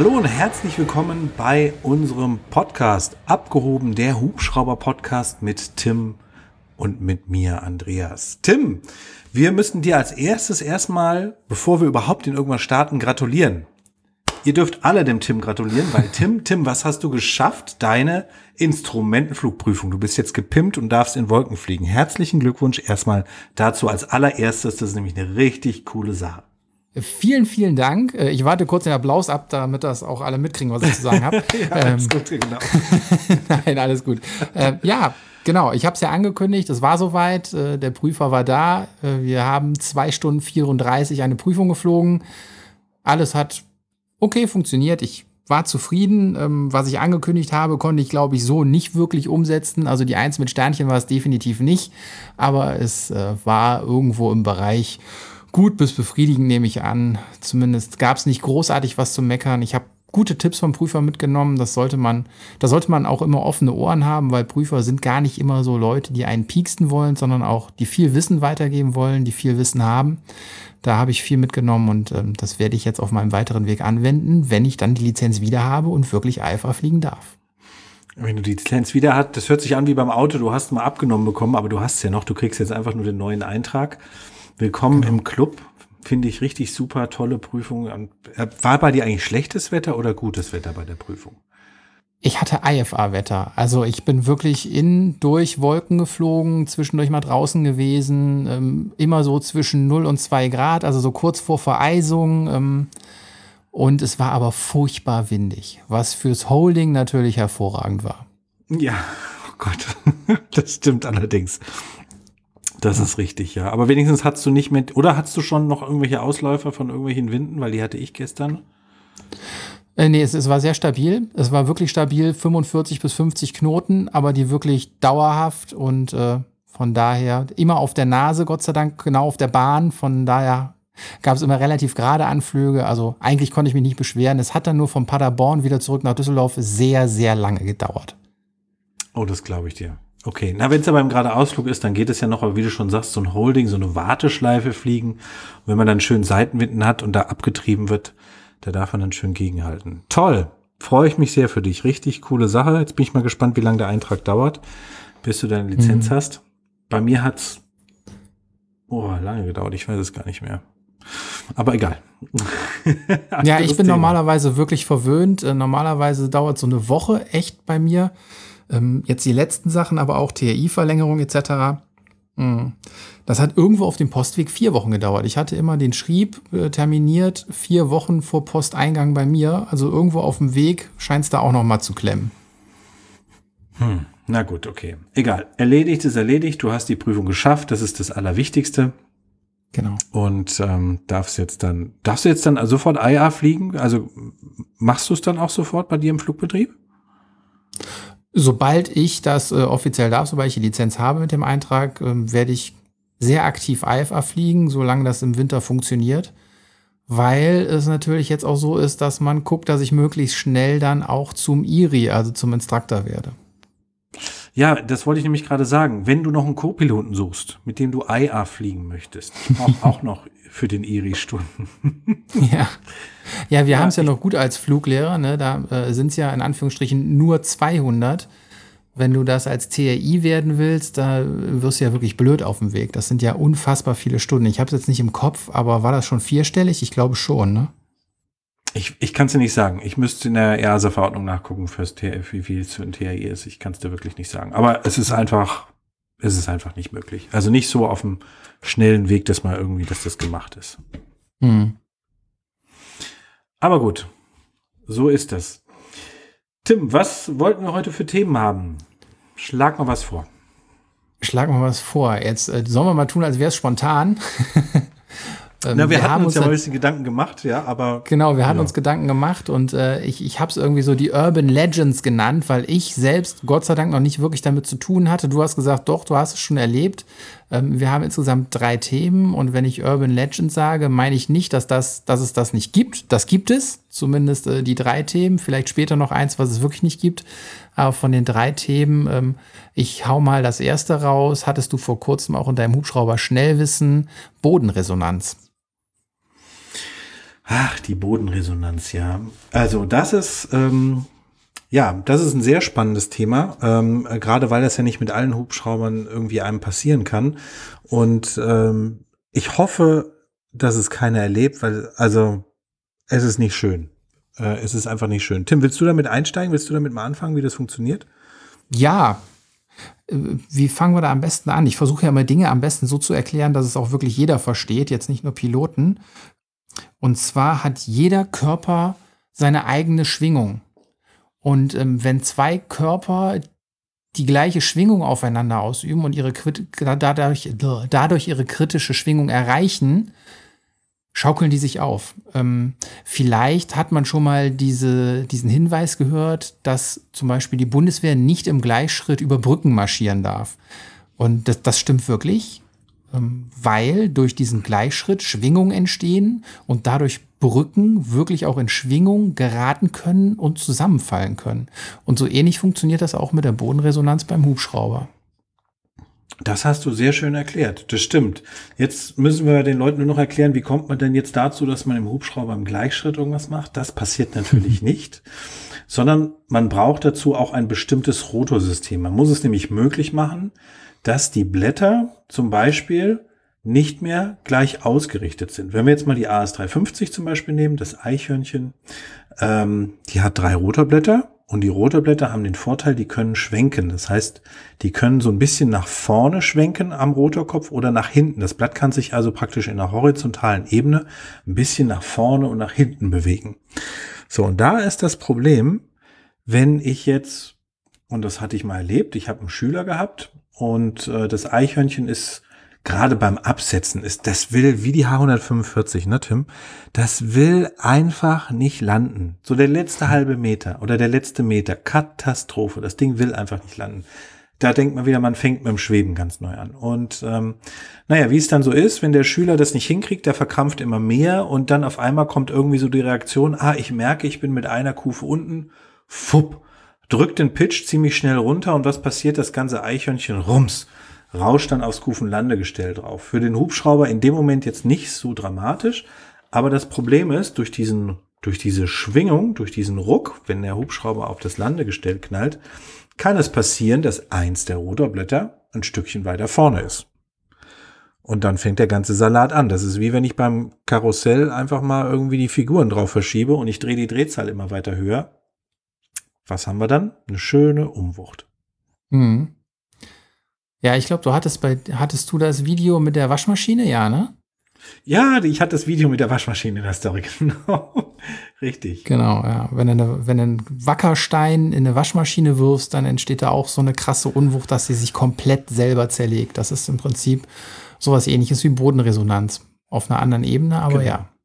Hallo und herzlich willkommen bei unserem Podcast Abgehoben, der Hubschrauber-Podcast mit Tim und mit mir, Andreas. Tim, wir müssen dir als erstes erstmal, bevor wir überhaupt in irgendwas starten, gratulieren. Ihr dürft alle dem Tim gratulieren, weil Tim, was hast du geschafft? Deine Instrumentenflugprüfung. Du bist jetzt gepimpt und darfst in Wolken fliegen. Herzlichen Glückwunsch erstmal dazu als allererstes. Das ist nämlich eine richtig coole Sache. Vielen, vielen Dank. Ich warte kurz den Applaus ab, damit das auch alle mitkriegen, was ich zu sagen habe. Ja, alles gut, genau. Nein, alles gut. Ja, genau. Ich habe es ja angekündigt. Es war soweit. Der Prüfer war da. Wir haben 2 Stunden 34 eine Prüfung geflogen. Alles hat okay funktioniert. Ich war zufrieden. Was ich angekündigt habe, konnte ich, glaube ich, so nicht wirklich umsetzen. Also die 1 mit Sternchen war es definitiv nicht. Aber es war irgendwo im Bereich gut bis befriedigend, nehme ich an. Zumindest gab es nicht großartig was zu meckern. Ich habe gute Tipps vom Prüfer mitgenommen. Da sollte man auch immer offene Ohren haben, weil Prüfer sind gar nicht immer so Leute, die einen pieksten wollen, sondern auch, die viel Wissen weitergeben wollen, die viel Wissen haben. Da habe ich viel mitgenommen und das werde ich jetzt auf meinem weiteren Weg anwenden, wenn ich dann die Lizenz wieder habe und wirklich IFA fliegen darf. Wenn du die Lizenz wieder hast, das hört sich an wie beim Auto, du hast mal abgenommen bekommen, aber du hast es ja noch, du kriegst jetzt einfach nur den neuen Eintrag. Willkommen im Club, finde ich richtig super, tolle Prüfung. War bei dir eigentlich schlechtes Wetter oder gutes Wetter bei der Prüfung? Ich hatte IFA-Wetter, also ich bin wirklich durch Wolken geflogen, zwischendurch mal draußen gewesen, immer so zwischen 0 und 2 Grad, also so kurz vor Vereisung. Und es war aber furchtbar windig, was fürs Holding natürlich hervorragend war. Ja, oh Gott, das stimmt allerdings. Das ist richtig, ja. Aber wenigstens hattest du nicht oder hattest du schon noch irgendwelche Ausläufer von irgendwelchen Winden? Weil die hatte ich gestern. Nee, es war sehr stabil. Es war wirklich stabil, 45 bis 50 Knoten, aber die wirklich dauerhaft und von daher immer auf der Nase, Gott sei Dank, genau auf der Bahn. Von daher gab es immer relativ gerade Anflüge. Also eigentlich konnte ich mich nicht beschweren. Es hat dann nur von Paderborn wieder zurück nach Düsseldorf sehr, sehr lange gedauert. Oh, das glaube ich dir. Okay, na, wenn es aber im gerade Ausflug ist, dann geht es ja noch, aber wie du schon sagst, so ein Holding, so eine Warteschleife fliegen. Und wenn man dann schön Seitenwinden hat und da abgetrieben wird, da darf man dann schön gegenhalten. Toll, freue ich mich sehr für dich. Richtig coole Sache. Jetzt bin ich mal gespannt, wie lange der Eintrag dauert, bis du deine Lizenz hast. Bei mir hat's lange gedauert, ich weiß es gar nicht mehr. Aber egal. Ja, ich bin normalerweise wirklich verwöhnt. Normalerweise dauert so eine Woche echt bei mir. Jetzt die letzten Sachen, aber auch TRI-Verlängerung etc. Das hat irgendwo auf dem Postweg 4 Wochen gedauert. Ich hatte immer den Schrieb terminiert, 4 Wochen vor Posteingang bei mir. Also irgendwo auf dem Weg scheint es da auch noch mal zu klemmen. Na gut, okay. Egal. Erledigt ist erledigt. Du hast die Prüfung geschafft. Das ist das Allerwichtigste. Genau. Und darfst du jetzt dann sofort IA fliegen? Also machst du es dann auch sofort bei dir im Flugbetrieb? Sobald ich das offiziell darf, sobald ich die Lizenz habe mit dem Eintrag, werde ich sehr aktiv IFA fliegen, solange das im Winter funktioniert. Weil es natürlich jetzt auch so ist, dass man guckt, dass ich möglichst schnell dann auch zum IRI, also zum Instructor werde. Ja, das wollte ich nämlich gerade sagen. Wenn du noch einen Co-Piloten suchst, mit dem du IA fliegen möchtest, ich brauche auch noch für den IRI Stunden. Ja, wir haben es ja noch gut als Fluglehrer, ne? Da sind es ja in Anführungsstrichen nur 200. Wenn du das als CRI werden willst, da wirst du ja wirklich blöd auf dem Weg. Das sind ja unfassbar viele Stunden. Ich habe es jetzt nicht im Kopf, aber war das schon 4-stellig? Ich glaube schon, ne? Ich kann es dir nicht sagen. Ich müsste in der EASA-Verordnung nachgucken, wie viel es für ein TRI ist. Ich kann es dir wirklich nicht sagen. Aber es ist einfach nicht möglich. Also nicht so auf dem schnellen Weg, dass das gemacht ist. Aber gut, so ist das. Tim, was wollten wir heute für Themen haben? Schlag mal was vor. Jetzt sollen wir mal tun, als wäre es spontan. Wir hatten uns ja mal ein bisschen Gedanken gemacht, ja, aber... Genau, wir hatten uns Gedanken gemacht und ich habe es irgendwie so die Urban Legends genannt, weil ich selbst Gott sei Dank noch nicht wirklich damit zu tun hatte. Du hast gesagt, doch, du hast es schon erlebt. Wir haben insgesamt 3 Themen und wenn ich Urban Legends sage, meine ich nicht, dass es das nicht gibt. Das gibt es, zumindest die 3 Themen, vielleicht später noch eins, was es wirklich nicht gibt. Aber von den 3 Themen, ich hau mal das erste raus, hattest du vor kurzem auch in deinem Hubschrauber Schnellwissen, Bodenresonanz. Ach, die Bodenresonanz, ja. Also das ist, das ist ein sehr spannendes Thema, gerade weil das ja nicht mit allen Hubschraubern irgendwie einem passieren kann. Und ich hoffe, dass es keiner erlebt, weil, also, es ist nicht schön. Es ist einfach nicht schön. Tim, willst du damit einsteigen? Willst du damit mal anfangen, wie das funktioniert? Ja, wie fangen wir da am besten an? Ich versuche ja immer Dinge am besten so zu erklären, dass es auch wirklich jeder versteht, jetzt nicht nur Piloten. Und zwar hat jeder Körper seine eigene Schwingung. Und wenn zwei Körper die gleiche Schwingung aufeinander ausüben und dadurch ihre kritische Schwingung erreichen, schaukeln die sich auf. Vielleicht hat man schon mal diesen Hinweis gehört, dass zum Beispiel die Bundeswehr nicht im Gleichschritt über Brücken marschieren darf. Und das stimmt wirklich, weil durch diesen Gleichschritt Schwingungen entstehen und dadurch Brücken wirklich auch in Schwingung geraten können und zusammenfallen können. Und so ähnlich funktioniert das auch mit der Bodenresonanz beim Hubschrauber. Das hast du sehr schön erklärt. Das stimmt. Jetzt müssen wir den Leuten nur noch erklären, wie kommt man denn jetzt dazu, dass man im Hubschrauber im Gleichschritt irgendwas macht? Das passiert natürlich nicht, sondern man braucht dazu auch ein bestimmtes Rotorsystem. Man muss es nämlich möglich machen, dass die Blätter zum Beispiel nicht mehr gleich ausgerichtet sind. Wenn wir jetzt mal die AS350 zum Beispiel nehmen, das Eichhörnchen, die hat 3 Rotorblätter. Und die Rotorblätter haben den Vorteil, die können schwenken. Das heißt, die können so ein bisschen nach vorne schwenken am Rotorkopf oder nach hinten. Das Blatt kann sich also praktisch in der horizontalen Ebene ein bisschen nach vorne und nach hinten bewegen. So, und da ist das Problem, wenn ich jetzt, und das hatte ich mal erlebt, ich habe einen Schüler gehabt und das Eichhörnchen ist gerade beim Absetzen das will wie die H145, ne Tim? Das will einfach nicht landen. So der letzte halbe Meter oder der letzte Meter, Katastrophe. Das Ding will einfach nicht landen. Da denkt man wieder, man fängt mit dem Schweben ganz neu an. Und wie es dann so ist, wenn der Schüler das nicht hinkriegt, der verkrampft immer mehr und dann auf einmal kommt irgendwie so die Reaktion, ich merke, ich bin mit einer Kufe unten, fupp, drückt den Pitch ziemlich schnell runter und was passiert? Das ganze Eichhörnchen rums. Rauscht dann aufs Kufenlandegestell drauf. Für den Hubschrauber in dem Moment jetzt nicht so dramatisch, aber das Problem ist, durch diese Schwingung, durch diesen Ruck, wenn der Hubschrauber auf das Landegestell knallt, kann es passieren, dass eins der Rotorblätter ein Stückchen weiter vorne ist. Und dann fängt der ganze Salat an. Das ist wie wenn ich beim Karussell einfach mal irgendwie die Figuren drauf verschiebe und ich drehe die Drehzahl immer weiter höher. Was haben wir dann? Eine schöne Umwucht. Mhm. Ja, ich glaube, hattest du das Video mit der Waschmaschine? Ja, ne? Ja, ich hatte das Video mit der Waschmaschine in der Story, genau. Richtig. Genau, ja. Wenn du einen Wackerstein in eine Waschmaschine wirfst, dann entsteht da auch so eine krasse Unwucht, dass sie sich komplett selber zerlegt. Das ist im Prinzip sowas Ähnliches wie Bodenresonanz. Auf einer anderen Ebene, aber genau. Ja.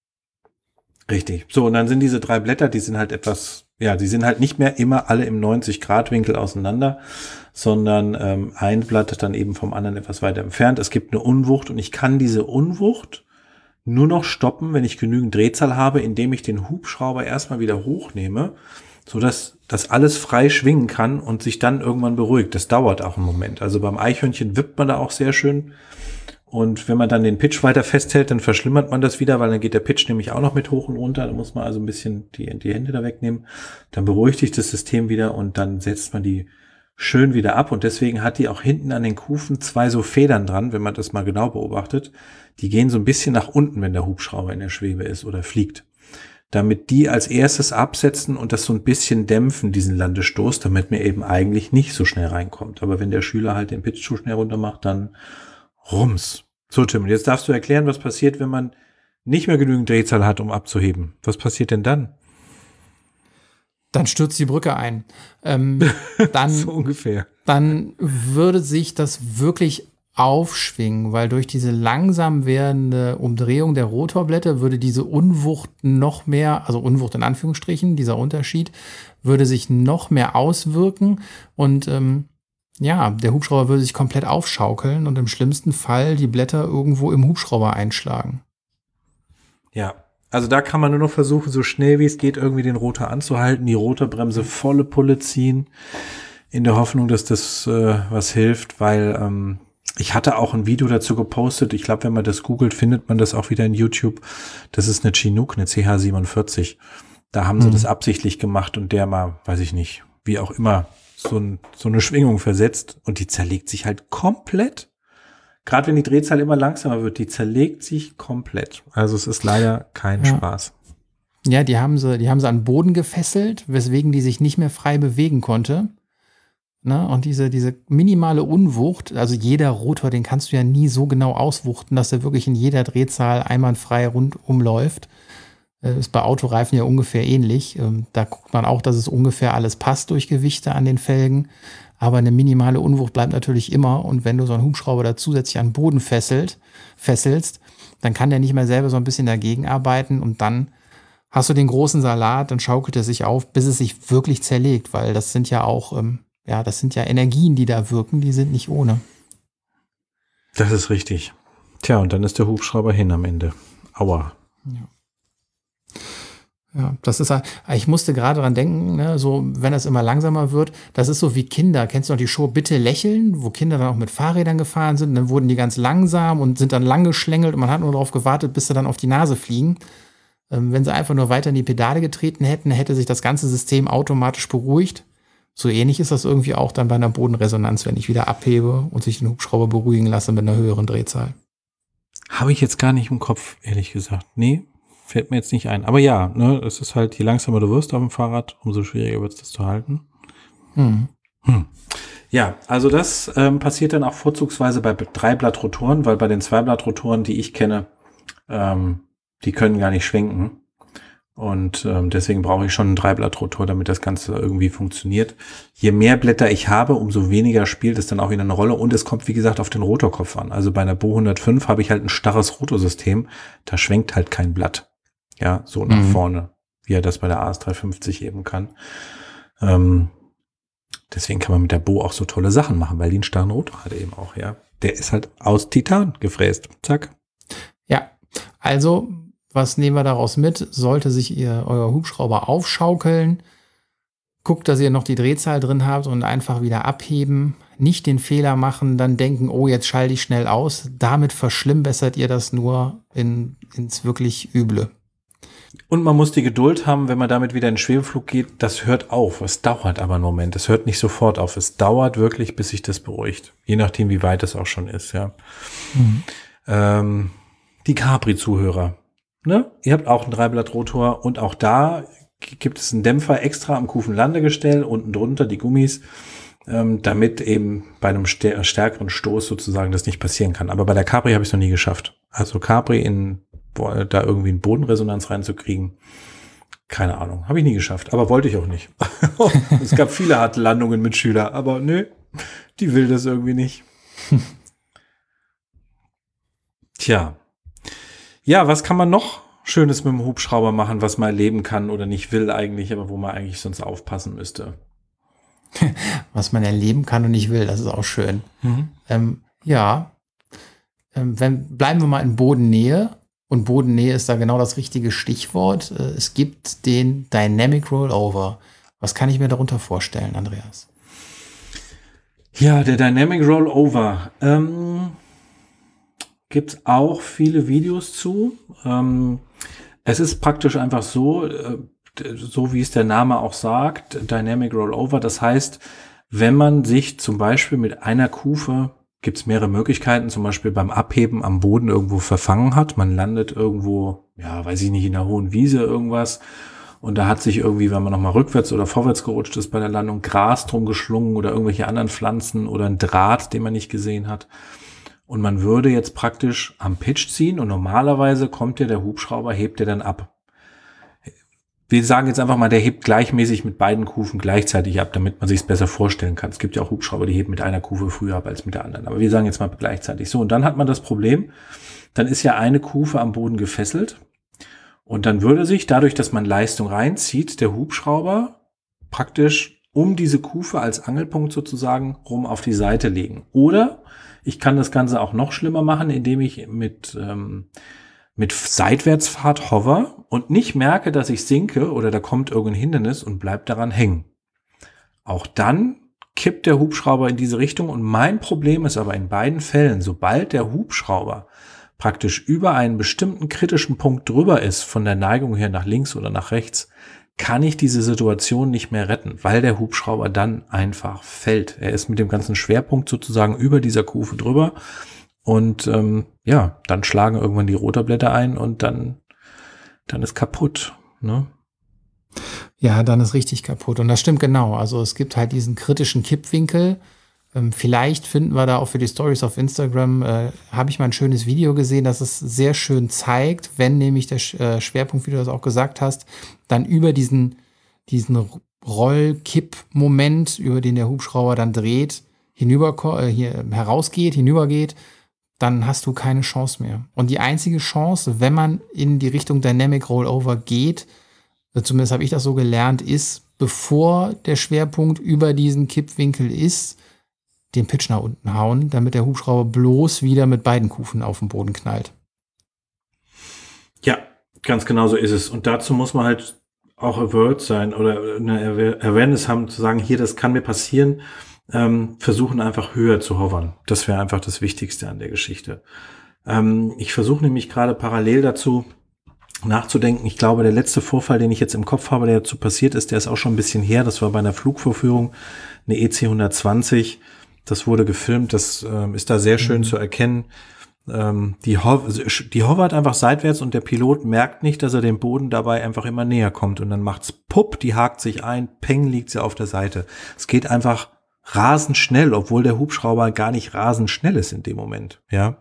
Richtig. So, und dann sind diese 3 Blätter, die sind halt die sind halt nicht mehr immer alle im 90-Grad-Winkel auseinander, sondern ein Blatt dann eben vom anderen etwas weiter entfernt. Es gibt eine Unwucht und ich kann diese Unwucht nur noch stoppen, wenn ich genügend Drehzahl habe, indem ich den Hubschrauber erstmal wieder hochnehme, sodass das alles frei schwingen kann und sich dann irgendwann beruhigt. Das dauert auch einen Moment. Also beim Eichhörnchen wippt man da auch sehr schön. Und wenn man dann den Pitch weiter festhält, dann verschlimmert man das wieder, weil dann geht der Pitch nämlich auch noch mit hoch und runter. Da muss man also ein bisschen die Hände da wegnehmen. Dann beruhigt sich das System wieder und dann setzt man die schön wieder ab. Und deswegen hat die auch hinten an den Kufen 2 so Federn dran, wenn man das mal genau beobachtet. Die gehen so ein bisschen nach unten, wenn der Hubschrauber in der Schwebe ist oder fliegt. Damit die als erstes absetzen und das so ein bisschen dämpfen, diesen Landestoß, damit man eben eigentlich nicht so schnell reinkommt. Aber wenn der Schüler halt den Pitch zu schnell runter macht, dann rums. So, Tim, jetzt darfst du erklären, was passiert, wenn man nicht mehr genügend Drehzahl hat, um abzuheben. Was passiert denn dann? Dann stürzt die Brücke ein. Dann, so ungefähr. Dann würde sich das wirklich aufschwingen, weil durch diese langsam werdende Umdrehung der Rotorblätter würde diese Unwucht noch mehr, also Unwucht in Anführungsstrichen, dieser Unterschied, würde sich noch mehr auswirken und der Hubschrauber würde sich komplett aufschaukeln und im schlimmsten Fall die Blätter irgendwo im Hubschrauber einschlagen. Ja, also da kann man nur noch versuchen, so schnell wie es geht, irgendwie den Rotor anzuhalten, die Rotorbremse volle Pulle ziehen, in der Hoffnung, dass das was hilft, weil Ich hatte auch ein Video dazu gepostet. Ich glaube, wenn man das googelt, findet man das auch wieder in YouTube. Das ist eine Chinook, eine CH47. Da haben sie das absichtlich gemacht und der mal, weiß ich nicht, wie auch immer, so eine Schwingung versetzt und die zerlegt sich halt komplett. Gerade wenn die Drehzahl immer langsamer wird, die zerlegt sich komplett. Also es ist leider kein Spaß. Ja, die haben sie an den Boden gefesselt, weswegen die sich nicht mehr frei bewegen konnte. Ne? Und diese minimale Unwucht, also jeder Rotor, den kannst du ja nie so genau auswuchten, dass er wirklich in jeder Drehzahl einwandfrei rundum läuft. Ist bei Autoreifen ja ungefähr ähnlich. Da guckt man auch, dass es ungefähr alles passt durch Gewichte an den Felgen. Aber eine minimale Unwucht bleibt natürlich immer. Und wenn du so einen Hubschrauber da zusätzlich an den Boden fesselst, dann kann der nicht mehr selber so ein bisschen dagegen arbeiten. Und dann hast du den großen Salat, dann schaukelt er sich auf, bis es sich wirklich zerlegt. Weil das sind ja auch, das sind ja Energien, die da wirken, die sind nicht ohne. Das ist richtig. Tja, und dann ist der Hubschrauber hin am Ende. Aua. Ja, das ist, ich musste gerade dran denken, ne, so, wenn das immer langsamer wird, das ist so wie Kinder. Kennst du noch die Show Bitte lächeln, wo Kinder dann auch mit Fahrrädern gefahren sind, und dann wurden die ganz langsam und sind dann lang geschlängelt und man hat nur darauf gewartet, bis sie dann auf die Nase fliegen. Wenn sie einfach nur weiter in die Pedale getreten hätten, hätte sich das ganze System automatisch beruhigt. So ähnlich ist das irgendwie auch dann bei einer Bodenresonanz, wenn ich wieder abhebe und sich den Hubschrauber beruhigen lasse mit einer höheren Drehzahl. Habe ich jetzt gar nicht im Kopf, ehrlich gesagt. Nee, fällt mir jetzt nicht ein. Aber ja, ne, es ist halt, je langsamer du wirst auf dem Fahrrad, umso schwieriger wird es, das zu halten. Ja, also das passiert dann auch vorzugsweise bei Dreiblattrotoren, weil bei den Zweiblattrotoren, die ich kenne, die können gar nicht schwenken. Und deswegen brauche ich schon einen Dreiblattrotor, damit das Ganze irgendwie funktioniert. Je mehr Blätter ich habe, umso weniger spielt es dann auch wieder eine Rolle. Und es kommt, wie gesagt, auf den Rotorkopf an. Also bei einer Bo 105 habe ich halt ein starres Rotorsystem. Da schwenkt halt kein Blatt. Ja, so nach vorne, wie er das bei der AS 350 eben kann. Deswegen kann man mit der Bo auch so tolle Sachen machen, weil die einen starren Rotor hat eben auch, ja. Der ist halt aus Titan gefräst. Zack. Ja, also was nehmen wir daraus mit? Sollte sich euer Hubschrauber aufschaukeln, guckt, dass ihr noch die Drehzahl drin habt und einfach wieder abheben. Nicht den Fehler machen, dann denken, oh, jetzt schalte ich schnell aus. Damit verschlimmbessert ihr das nur ins wirklich Üble. Und man muss die Geduld haben, wenn man damit wieder in den Schwebeflug geht. Das hört auf. Es dauert aber einen Moment. Es hört nicht sofort auf. Es dauert wirklich, bis sich das beruhigt. Je nachdem, wie weit es auch schon ist, ja. Die Capri-Zuhörer. Ne? Ihr habt auch einen Dreiblattrotor und auch da gibt es einen Dämpfer extra am Kufenlandegestell, unten drunter die Gummis, damit eben bei einem stärkeren Stoß sozusagen das nicht passieren kann. Aber bei der Capri habe ich es noch nie geschafft. Also Capri da irgendwie eine Bodenresonanz reinzukriegen, keine Ahnung, habe ich nie geschafft, aber wollte ich auch nicht. Es gab viele harte Landungen mit Schüler, aber nö, die will das irgendwie nicht. Tja. Ja, was kann man noch Schönes mit dem Hubschrauber machen, was man erleben kann oder nicht will eigentlich, aber wo man eigentlich sonst aufpassen müsste? Was man erleben kann und nicht will, das ist auch schön. Bleiben wir mal in Bodennähe. Und Bodennähe ist da genau das richtige Stichwort. Es gibt den Dynamic Rollover. Was kann ich mir darunter vorstellen, Andreas? Ja, der Dynamic Rollover. Gibt es auch viele Videos zu. Es ist praktisch einfach so wie es der Name auch sagt, Dynamic Rollover. Das heißt, wenn man sich zum Beispiel mit einer Kufe, gibt es mehrere Möglichkeiten, zum Beispiel beim Abheben am Boden irgendwo verfangen hat. Man landet irgendwo, ja, weiß ich nicht, in einer hohen Wiese irgendwas. Und da hat sich irgendwie, wenn man nochmal rückwärts oder vorwärts gerutscht ist bei der Landung, Gras drum geschlungen oder irgendwelche anderen Pflanzen oder ein Draht, den man nicht gesehen hat. Und man würde jetzt praktisch am Pitch ziehen und normalerweise kommt der Hubschrauber, hebt der dann ab. Wir sagen jetzt einfach mal, der hebt gleichmäßig mit beiden Kufen gleichzeitig ab, damit man sich es besser vorstellen kann. Es gibt ja auch Hubschrauber, die heben mit einer Kufe früher ab als mit der anderen. Aber wir sagen jetzt mal gleichzeitig. So, und dann hat man das Problem, dann ist ja eine Kufe am Boden gefesselt und dann würde sich, dadurch, dass man Leistung reinzieht, der Hubschrauber praktisch um diese Kufe als Angelpunkt sozusagen rum auf die Seite legen. Oder ich kann das Ganze auch noch schlimmer machen, indem ich mit Seitwärtsfahrt hover und nicht merke, dass ich sinke oder da kommt irgendein Hindernis und bleib daran hängen. Auch dann kippt der Hubschrauber in diese Richtung. Und mein Problem ist aber in beiden Fällen, sobald der Hubschrauber praktisch über einen bestimmten kritischen Punkt drüber ist, von der Neigung her nach links oder nach rechts, kann ich diese Situation nicht mehr retten, weil der Hubschrauber dann einfach fällt. Er ist mit dem ganzen Schwerpunkt sozusagen über dieser Kufe drüber und dann schlagen irgendwann die Rotorblätter ein und dann ist kaputt, ne? Ja, dann ist richtig kaputt. Und das stimmt genau. Also es gibt halt diesen kritischen Kippwinkel. Vielleicht finden wir da auch für die Stories auf Instagram, habe ich mal ein schönes Video gesehen, das es sehr schön zeigt, wenn nämlich der Schwerpunkt, wie du das auch gesagt hast, dann über diesen Rollkipp-Moment, über den der Hubschrauber dann dreht, hinübergeht, dann hast du keine Chance mehr. Und die einzige Chance, wenn man in die Richtung Dynamic Rollover geht, zumindest habe ich das so gelernt, ist, bevor der Schwerpunkt über diesen Kippwinkel ist, den Pitch nach unten hauen, damit der Hubschrauber bloß wieder mit beiden Kufen auf den Boden knallt. Ja, ganz genau so ist es. Und dazu muss man halt auch aware sein oder eine Awareness haben, zu sagen, hier, das kann mir passieren, versuchen einfach höher zu hovern. Das wäre einfach das Wichtigste an der Geschichte. Ich versuche nämlich gerade parallel dazu nachzudenken. Ich glaube, der letzte Vorfall, den ich jetzt im Kopf habe, der dazu passiert ist, der ist auch schon ein bisschen her. Das war bei einer Flugvorführung, eine EC 120. Das wurde gefilmt, das ist da sehr schön zu erkennen. Die hovert einfach seitwärts und der Pilot merkt nicht, dass er dem Boden dabei einfach immer näher kommt. Und dann macht's pupp, die hakt sich ein, peng, liegt sie auf der Seite. Es geht einfach rasend schnell, obwohl der Hubschrauber gar nicht rasend schnell ist in dem Moment. Ja,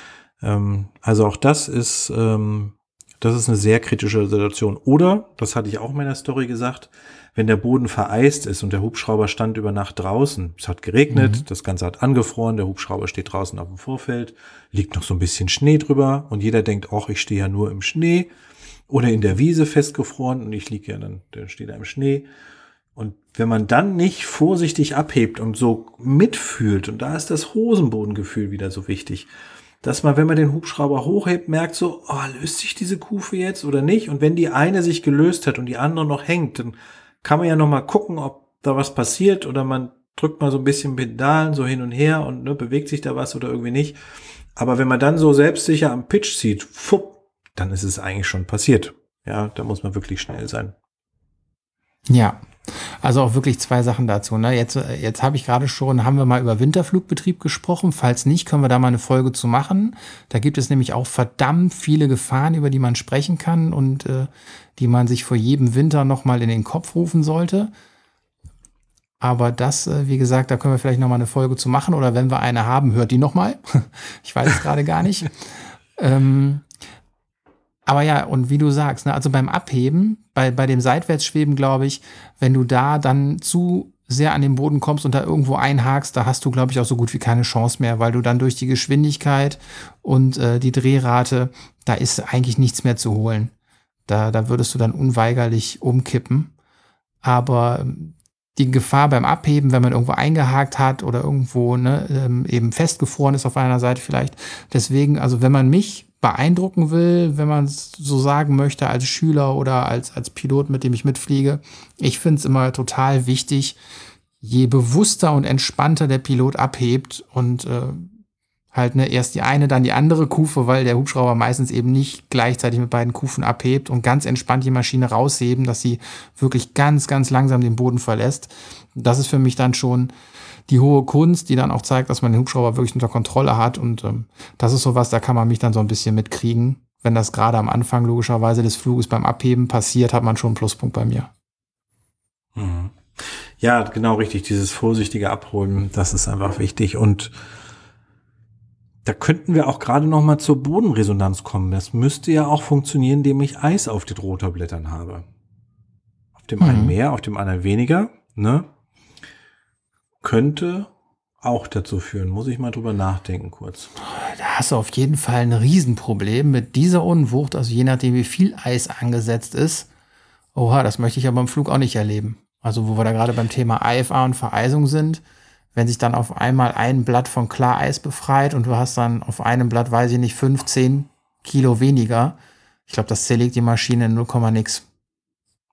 also auch das ist eine sehr kritische Situation. Oder, das hatte ich auch in meiner Story gesagt, wenn der Boden vereist ist und der Hubschrauber stand über Nacht draußen, es hat geregnet, das Ganze hat angefroren, der Hubschrauber steht draußen auf dem Vorfeld, liegt noch so ein bisschen Schnee drüber und jeder denkt, ach, ich stehe ja nur im Schnee oder in der Wiese festgefroren und ich liege ja dann steht er im Schnee. Und wenn man dann nicht vorsichtig abhebt und so mitfühlt, und da ist das Hosenbodengefühl wieder so wichtig, dass man, wenn man den Hubschrauber hochhebt, merkt so, löst sich diese Kufe jetzt oder nicht? Und wenn die eine sich gelöst hat und die andere noch hängt, dann kann man ja noch mal gucken, ob da was passiert oder man drückt mal so ein bisschen Pedalen so hin und her und bewegt sich da was oder irgendwie nicht. Aber wenn man dann so selbstsicher am Pitch zieht, dann ist es eigentlich schon passiert. Ja, da muss man wirklich schnell sein. Ja, also auch wirklich zwei Sachen dazu. Ne? Jetzt haben wir mal über Winterflugbetrieb gesprochen. Falls nicht, können wir da mal eine Folge zu machen. Da gibt es nämlich auch verdammt viele Gefahren, über die man sprechen kann und die man sich vor jedem Winter nochmal in den Kopf rufen sollte. Aber das, wie gesagt, da können wir vielleicht nochmal eine Folge zu machen. Oder wenn wir eine haben, hört die nochmal. Ich weiß es gerade gar nicht. Aber ja, und wie du sagst, ne, also beim Abheben, bei dem Seitwärtsschweben, glaube ich, wenn du da dann zu sehr an den Boden kommst und da irgendwo einhakst, da hast du, glaube ich, auch so gut wie keine Chance mehr, weil du dann durch die Geschwindigkeit und die Drehrate, da ist eigentlich nichts mehr zu holen. Da würdest du dann unweigerlich umkippen. Aber die Gefahr beim Abheben, wenn man irgendwo eingehakt hat oder irgendwo eben festgefroren ist auf einer Seite vielleicht. Deswegen, also wenn man mich beeindrucken will, wenn man es so sagen möchte, als Schüler oder als Pilot, mit dem ich mitfliege, ich finde es immer total wichtig, je bewusster und entspannter der Pilot abhebt und erst die eine, dann die andere Kufe, weil der Hubschrauber meistens eben nicht gleichzeitig mit beiden Kufen abhebt und ganz entspannt die Maschine rausheben, dass sie wirklich ganz, ganz langsam den Boden verlässt. Das ist für mich dann schon die hohe Kunst, die dann auch zeigt, dass man den Hubschrauber wirklich unter Kontrolle hat. Und das ist sowas, da kann man mich dann so ein bisschen mitkriegen. Wenn das gerade am Anfang logischerweise des Fluges beim Abheben passiert, hat man schon einen Pluspunkt bei mir. Mhm. Ja, genau richtig. Dieses vorsichtige Abholen, das ist einfach wichtig. Und da könnten wir auch gerade noch mal zur Bodenresonanz kommen. Das müsste ja auch funktionieren, indem ich Eis auf den Rotorblättern habe. Auf dem einen mehr, auf dem anderen weniger, ne? Könnte auch dazu führen. Muss ich mal drüber nachdenken kurz. Da hast du auf jeden Fall ein Riesenproblem mit dieser Unwucht, also je nachdem, wie viel Eis angesetzt ist. Oha, das möchte ich aber im Flug auch nicht erleben. Also wo wir da gerade beim Thema IFA und Vereisung sind, wenn sich dann auf einmal ein Blatt von Klareis befreit und du hast dann auf einem Blatt, weiß ich nicht, 5-10 Kilo weniger. Ich glaube, das zerlegt die Maschine in 0, nix.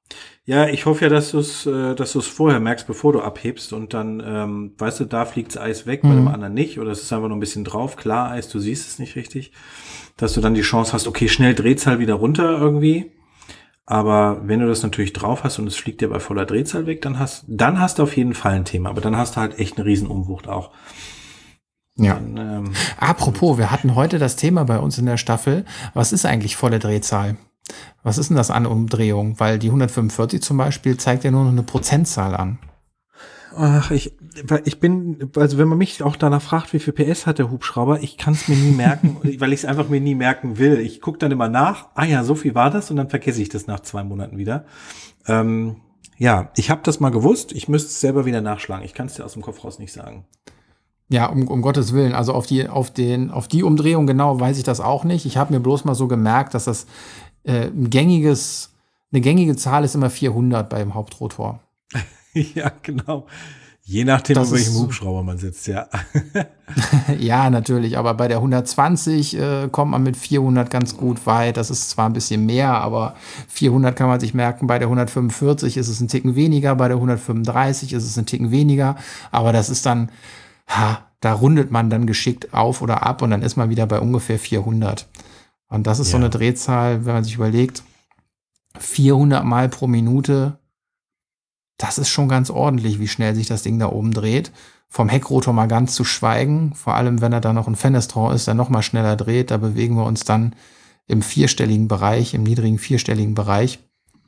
Ja, ich hoffe ja, dass du es vorher merkst, bevor du abhebst und dann, weißt du, da fliegt's Eis weg, bei dem anderen nicht oder es ist einfach nur ein bisschen drauf, klar Eis, du siehst es nicht richtig, dass du dann die Chance hast, okay, schnell Drehzahl wieder runter irgendwie, aber wenn du das natürlich drauf hast und es fliegt dir bei voller Drehzahl weg, dann hast du auf jeden Fall ein Thema, aber dann hast du halt echt eine Riesenumwucht auch. Ja. Dann, Apropos, wir hatten heute das Thema bei uns in der Staffel. Was ist eigentlich volle Drehzahl? Was ist denn das an Umdrehung? Weil die 145 zum Beispiel zeigt ja nur noch eine Prozentzahl an. Ach, ich bin, also wenn man mich auch danach fragt, wie viel PS hat der Hubschrauber, ich kann es mir nie merken, weil ich es einfach mir nie merken will. Ich gucke dann immer nach, ja, so viel war das und dann vergesse ich das nach 2 Monaten wieder. Ja, ich habe das mal gewusst, ich müsste es selber wieder nachschlagen. Ich kann es dir aus dem Kopf raus nicht sagen. Ja, um Gottes Willen. Also auf die Umdrehung genau weiß ich das auch nicht. Ich habe mir bloß mal so gemerkt, dass das eine gängige Zahl ist immer 400 beim Hauptrotor. Ja, genau. Je nachdem, Das in welchem ist- Hubschrauber man sitzt, ja. Ja, natürlich. Aber bei der 120 kommt man mit 400 ganz gut weit. Das ist zwar ein bisschen mehr, aber 400 kann man sich merken. Bei der 145 ist es ein Ticken weniger. Bei der 135 ist es ein Ticken weniger. Aber das ist dann, da rundet man dann geschickt auf oder ab und dann ist man wieder bei ungefähr 400. Und das ist so Ja. eine Drehzahl, wenn man sich überlegt, 400 Mal pro Minute, das ist schon ganz ordentlich, wie schnell sich das Ding da oben dreht. Vom Heckrotor mal ganz zu schweigen, vor allem wenn er da noch ein Fenestron ist, der noch mal schneller dreht, da bewegen wir uns dann im vierstelligen Bereich, im niedrigen vierstelligen Bereich.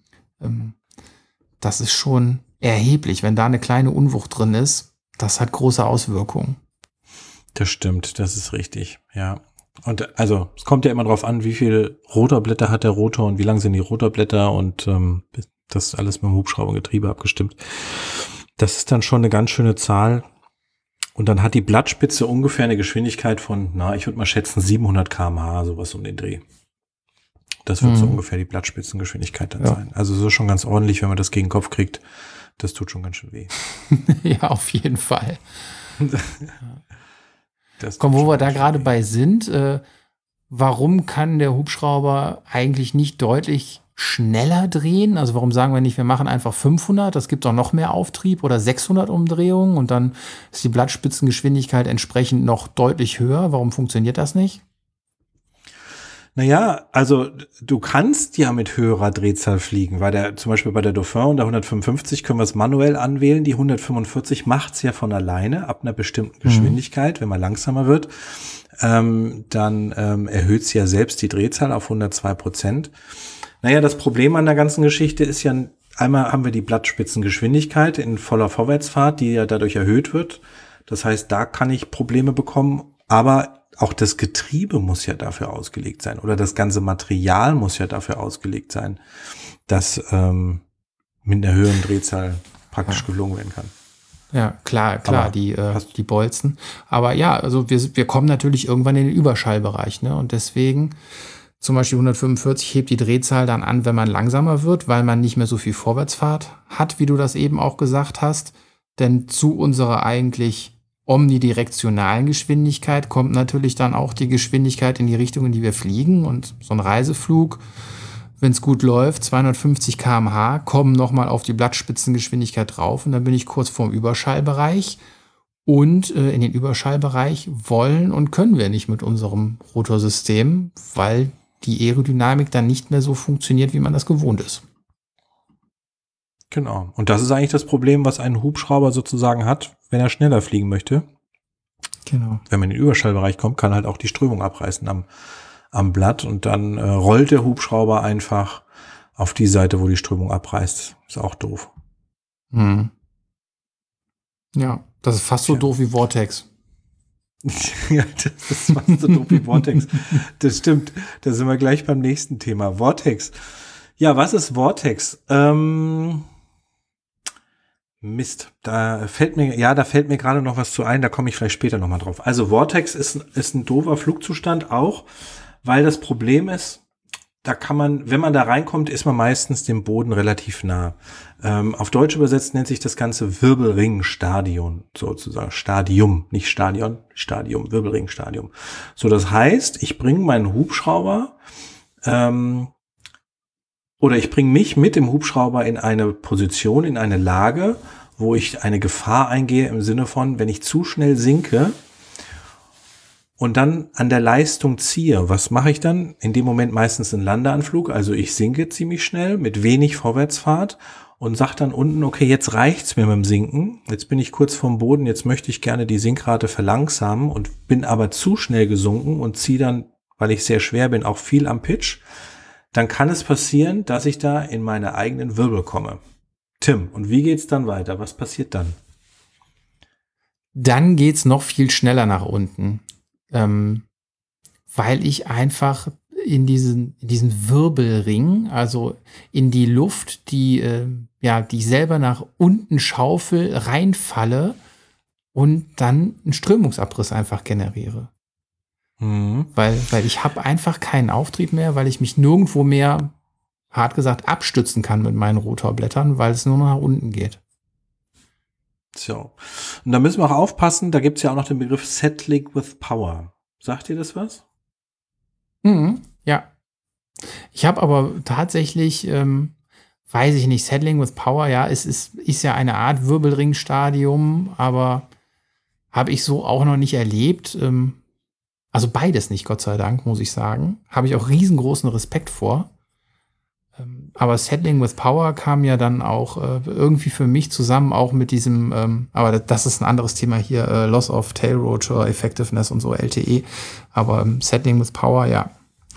Das ist schon erheblich, wenn da eine kleine Unwucht drin ist, das hat große Auswirkungen. Das stimmt, das ist richtig, ja. Und also, es kommt ja immer drauf an, wie viel Rotorblätter hat der Rotor und wie lang sind die Rotorblätter und das ist alles mit dem Hubschraubergetriebe abgestimmt. Das ist dann schon eine ganz schöne Zahl. Und dann hat die Blattspitze ungefähr eine Geschwindigkeit von, ich würde mal schätzen 700 km/h, sowas um den Dreh. Das wird so ungefähr die Blattspitzengeschwindigkeit dann sein. Also so schon ganz ordentlich, wenn man das gegen den Kopf kriegt. Das tut schon ganz schön weh. Ja, auf jeden Fall. Das Komm, tut wo schon wir da ganz schön gerade weh. bei sind, warum kann der Hubschrauber eigentlich nicht deutlich schneller drehen? Also warum sagen wir nicht, wir machen einfach 500, das gibt doch noch mehr Auftrieb oder 600 Umdrehungen und dann ist die Blattspitzengeschwindigkeit entsprechend noch deutlich höher. Warum funktioniert das nicht? Naja, also du kannst ja mit höherer Drehzahl fliegen, weil zum Beispiel bei der Dauphin und der 155 können wir es manuell anwählen. Die 145 macht's ja von alleine ab einer bestimmten Geschwindigkeit, wenn man langsamer wird. Dann erhöht sie ja selbst die Drehzahl auf 102%. Naja, das Problem an der ganzen Geschichte ist ja, einmal haben wir die Blattspitzengeschwindigkeit in voller Vorwärtsfahrt, die ja dadurch erhöht wird. Das heißt, da kann ich Probleme bekommen, aber auch das Getriebe muss ja dafür ausgelegt sein oder das ganze Material muss ja dafür ausgelegt sein, dass mit einer höheren Drehzahl praktisch geflogen werden kann. Ja, klar, Aber die Bolzen. Aber ja, also wir kommen natürlich irgendwann in den Überschallbereich, ne? Und deswegen zum Beispiel 145 hebt die Drehzahl dann an, wenn man langsamer wird, weil man nicht mehr so viel Vorwärtsfahrt hat, wie du das eben auch gesagt hast. Denn zu unserer eigentlich omnidirektionalen Geschwindigkeit kommt natürlich dann auch die Geschwindigkeit in die Richtung, in die wir fliegen. Und so ein Reiseflug, wenn es gut läuft, 250 km/h, kommen nochmal auf die Blattspitzengeschwindigkeit drauf. Und dann bin ich kurz vorm Überschallbereich. Und in den Überschallbereich wollen und können wir nicht mit unserem Rotorsystem, weil die Aerodynamik dann nicht mehr so funktioniert, wie man das gewohnt ist. Genau. Und das ist eigentlich das Problem, was ein Hubschrauber sozusagen hat, wenn er schneller fliegen möchte. Genau. Wenn man in den Überschallbereich kommt, kann halt auch die Strömung abreißen am Blatt und dann rollt der Hubschrauber einfach auf die Seite, wo die Strömung abreißt. Ist auch doof. Hm. Ja, das ist fast so doof wie Vortex. Ja, das ist fast so doof wie Vortex. Das stimmt. Da sind wir gleich beim nächsten Thema. Vortex. Ja, was ist Vortex? Mist, da fällt mir gerade noch was zu ein, da komme ich vielleicht später noch mal drauf. Also Vortex ist ein doofer Flugzustand auch, weil das Problem ist, da kann man, wenn man da reinkommt, ist man meistens dem Boden relativ nah. Auf Deutsch übersetzt nennt sich das Ganze Wirbelringstadion, sozusagen. Stadium, nicht Stadion, Stadium, Wirbelringstadium. So, das heißt, ich bringe meinen Hubschrauber Oder ich bringe mich mit dem Hubschrauber in eine Position, in eine Lage, wo ich eine Gefahr eingehe im Sinne von, wenn ich zu schnell sinke und dann an der Leistung ziehe, was mache ich dann? In dem Moment meistens einen Landeanflug, also ich sinke ziemlich schnell mit wenig Vorwärtsfahrt und sage dann unten, okay, jetzt reicht's mir mit dem Sinken, jetzt bin ich kurz vom Boden, jetzt möchte ich gerne die Sinkrate verlangsamen und bin aber zu schnell gesunken und ziehe dann, weil ich sehr schwer bin, auch viel am Pitch. Dann kann es passieren, dass ich da in meine eigenen Wirbel komme. Tim, und wie geht's dann weiter? Was passiert dann? Dann geht's noch viel schneller nach unten, weil ich einfach in diesen Wirbelring, also in die Luft, die ich selber nach unten schaufel, reinfalle und dann einen Strömungsabriss einfach generiere. Weil ich habe einfach keinen Auftrieb mehr, weil ich mich nirgendwo mehr, hart gesagt, abstützen kann mit meinen Rotorblättern, weil es nur noch nach unten geht. So. Und da müssen wir auch aufpassen, da gibt es ja auch noch den Begriff Settling with Power. Sagt ihr das was? Ja. Ich habe aber tatsächlich, weiß ich nicht, Settling with Power, ja, es ist ja eine Art Wirbelringstadium, aber habe ich so auch noch nicht erlebt. Also beides nicht, Gott sei Dank, muss ich sagen. Habe ich auch riesengroßen Respekt vor. Aber Settling with Power kam ja dann auch irgendwie für mich zusammen, auch mit diesem, aber das ist ein anderes Thema hier, Loss of Tail Rotor Effectiveness und so, LTE. Aber Settling with Power, ja.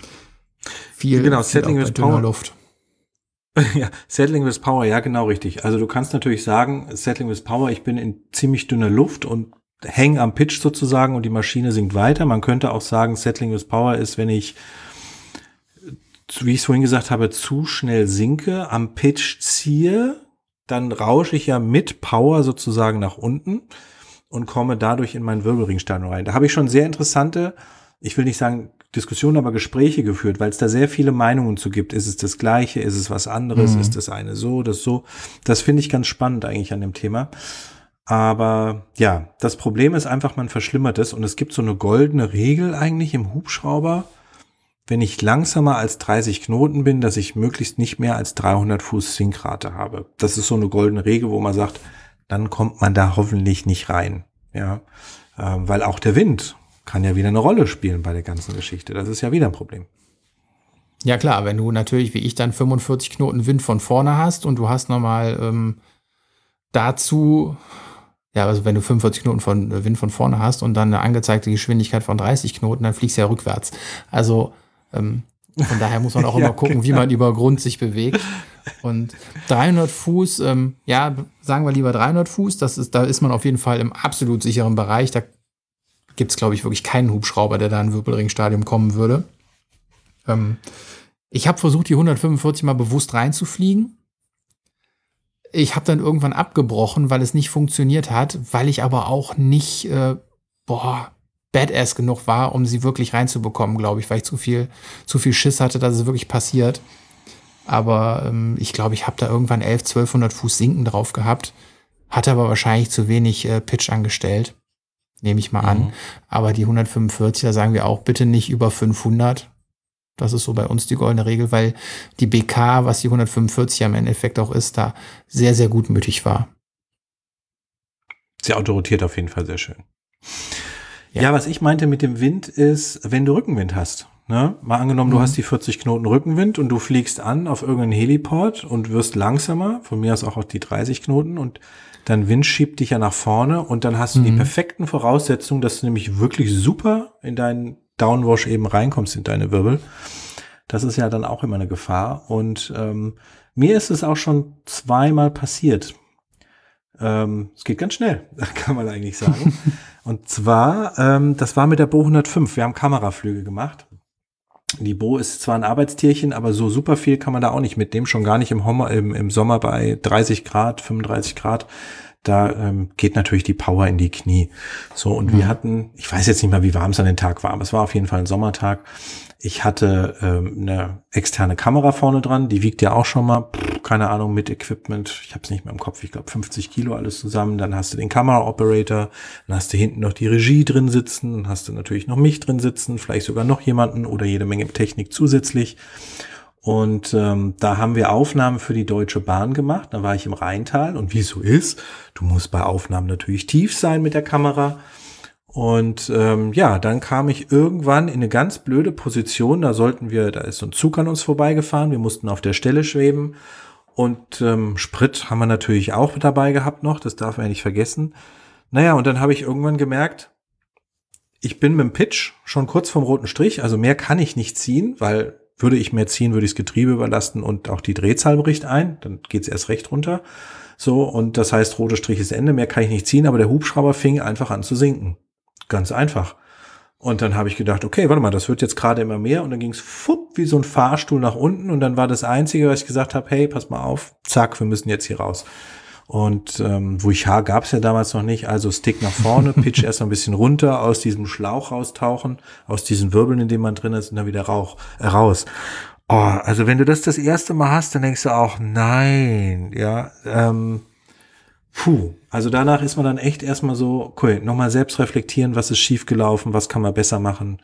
Genau, Settling with Power. Luft. Ja, Settling with Power, ja, genau richtig. Also du kannst natürlich sagen, Settling with Power, ich bin in ziemlich dünner Luft und hänge am Pitch sozusagen und die Maschine sinkt weiter. Man könnte auch sagen, Settling with Power ist, wenn ich, wie ich es vorhin gesagt habe, zu schnell sinke, am Pitch ziehe, dann rausche ich ja mit Power sozusagen nach unten und komme dadurch in mein Wirbelringstadium rein. Da habe ich schon sehr interessante, ich will nicht sagen Diskussionen, aber Gespräche geführt, weil es da sehr viele Meinungen zu gibt. Ist es das Gleiche? Ist es was anderes? Ist das eine so, das so? Das finde ich ganz spannend eigentlich an dem Thema. Aber ja, das Problem ist einfach, man verschlimmert es und es gibt so eine goldene Regel eigentlich im Hubschrauber, wenn ich langsamer als 30 Knoten bin, dass ich möglichst nicht mehr als 300 Fuß Sinkrate habe. Das ist so eine goldene Regel, wo man sagt, dann kommt man da hoffentlich nicht rein. Ja, weil auch der Wind kann ja wieder eine Rolle spielen bei der ganzen Geschichte. Das ist ja wieder ein Problem. Ja klar, wenn du natürlich wie ich dann 45 Knoten Wind von vorne hast und du hast nochmal dazu, ja, also wenn du 45 Knoten von Wind von vorne hast und dann eine angezeigte Geschwindigkeit von 30 Knoten, dann fliegst du ja rückwärts. Also von daher muss man auch immer gucken, wie man über Grund sich bewegt. Und 300 Fuß, sagen wir lieber 300 Fuß, da ist man auf jeden Fall im absolut sicheren Bereich. Da gibt es, glaube ich, wirklich keinen Hubschrauber, der da in ein Wirbelringstadium kommen würde. Ich habe versucht, die 145 mal bewusst reinzufliegen. Ich habe dann irgendwann abgebrochen, weil es nicht funktioniert hat, weil ich aber auch nicht badass genug war, um sie wirklich reinzubekommen, glaube ich, weil ich zu viel Schiss hatte, dass es wirklich passiert. Aber ich glaube, ich habe da irgendwann 1200 Fuß Sinken drauf gehabt, hatte aber wahrscheinlich zu wenig Pitch angestellt, nehme ich mal an. Aber die 145, da sagen wir auch bitte nicht über 500. Das ist so bei uns die goldene Regel, weil die BK, was die 145 am Endeffekt auch ist, da sehr, sehr gutmütig war. Sehr autorisiert auf jeden Fall, sehr schön. Ja, was ich meinte mit dem Wind ist, wenn du Rückenwind hast. Ne? Mal angenommen, du hast die 40 Knoten Rückenwind und du fliegst an auf irgendeinen Heliport und wirst langsamer, von mir aus auch auf die 30 Knoten und dein Wind schiebt dich ja nach vorne und dann hast du die perfekten Voraussetzungen, dass du nämlich wirklich super in deinen Downwash eben reinkommst in deine Wirbel. Das ist ja dann auch immer eine Gefahr. Und mir ist es auch schon zweimal passiert. Es geht ganz schnell, kann man eigentlich sagen. Und zwar, das war mit der Bo 105. Wir haben Kameraflüge gemacht. Die Bo ist zwar ein Arbeitstierchen, aber so super viel kann man da auch nicht mitnehmen. Schon gar nicht im Sommer bei 30 Grad, 35 Grad. Da geht natürlich die Power in die Knie. So, und wir hatten, ich weiß jetzt nicht mal, wie warm es an den Tag war, aber es war auf jeden Fall ein Sommertag. Ich hatte eine externe Kamera vorne dran, die wiegt ja auch schon mal, keine Ahnung, mit Equipment, ich habe es nicht mehr im Kopf, ich glaube 50 Kilo alles zusammen. Dann hast du den Kamera-Operator, dann hast du hinten noch die Regie drin sitzen, dann hast du natürlich noch mich drin sitzen, vielleicht sogar noch jemanden oder jede Menge Technik zusätzlich. Und da haben wir Aufnahmen für die Deutsche Bahn gemacht. Da war ich im Rheintal und wie es so ist, du musst bei Aufnahmen natürlich tief sein mit der Kamera. Und dann kam ich irgendwann in eine ganz blöde Position. Da ist so ein Zug an uns vorbeigefahren. Wir mussten auf der Stelle schweben. Und Sprit haben wir natürlich auch mit dabei gehabt noch. Das darf man ja nicht vergessen. Naja, und dann habe ich irgendwann gemerkt, ich bin mit dem Pitch schon kurz vom roten Strich. Also mehr kann ich nicht ziehen, weil würde ich mehr ziehen, würde ich das Getriebe überlasten und auch die Drehzahl bricht ein. Dann geht's erst recht runter. So, und das heißt, roter Strich ist Ende. Mehr kann ich nicht ziehen. Aber der Hubschrauber fing einfach an zu sinken. Ganz einfach. Und dann habe ich gedacht, okay, warte mal, das wird jetzt gerade immer mehr. Und dann ging es wie so ein Fahrstuhl nach unten. Und dann war das Einzige, was ich gesagt habe, hey, pass mal auf, zack, wir müssen jetzt hier raus. Und Vuichar gab es ja damals noch nicht. Also Stick nach vorne, Pitch erst mal ein bisschen runter, aus diesem Schlauch raustauchen, aus diesen Wirbeln, in denen man drin ist, und dann wieder raus. Oh, also wenn du das erste Mal hast, dann denkst du auch, nein, ja, also danach ist man dann echt erstmal so, cool, nochmal selbst reflektieren, was ist schiefgelaufen, was kann man besser machen.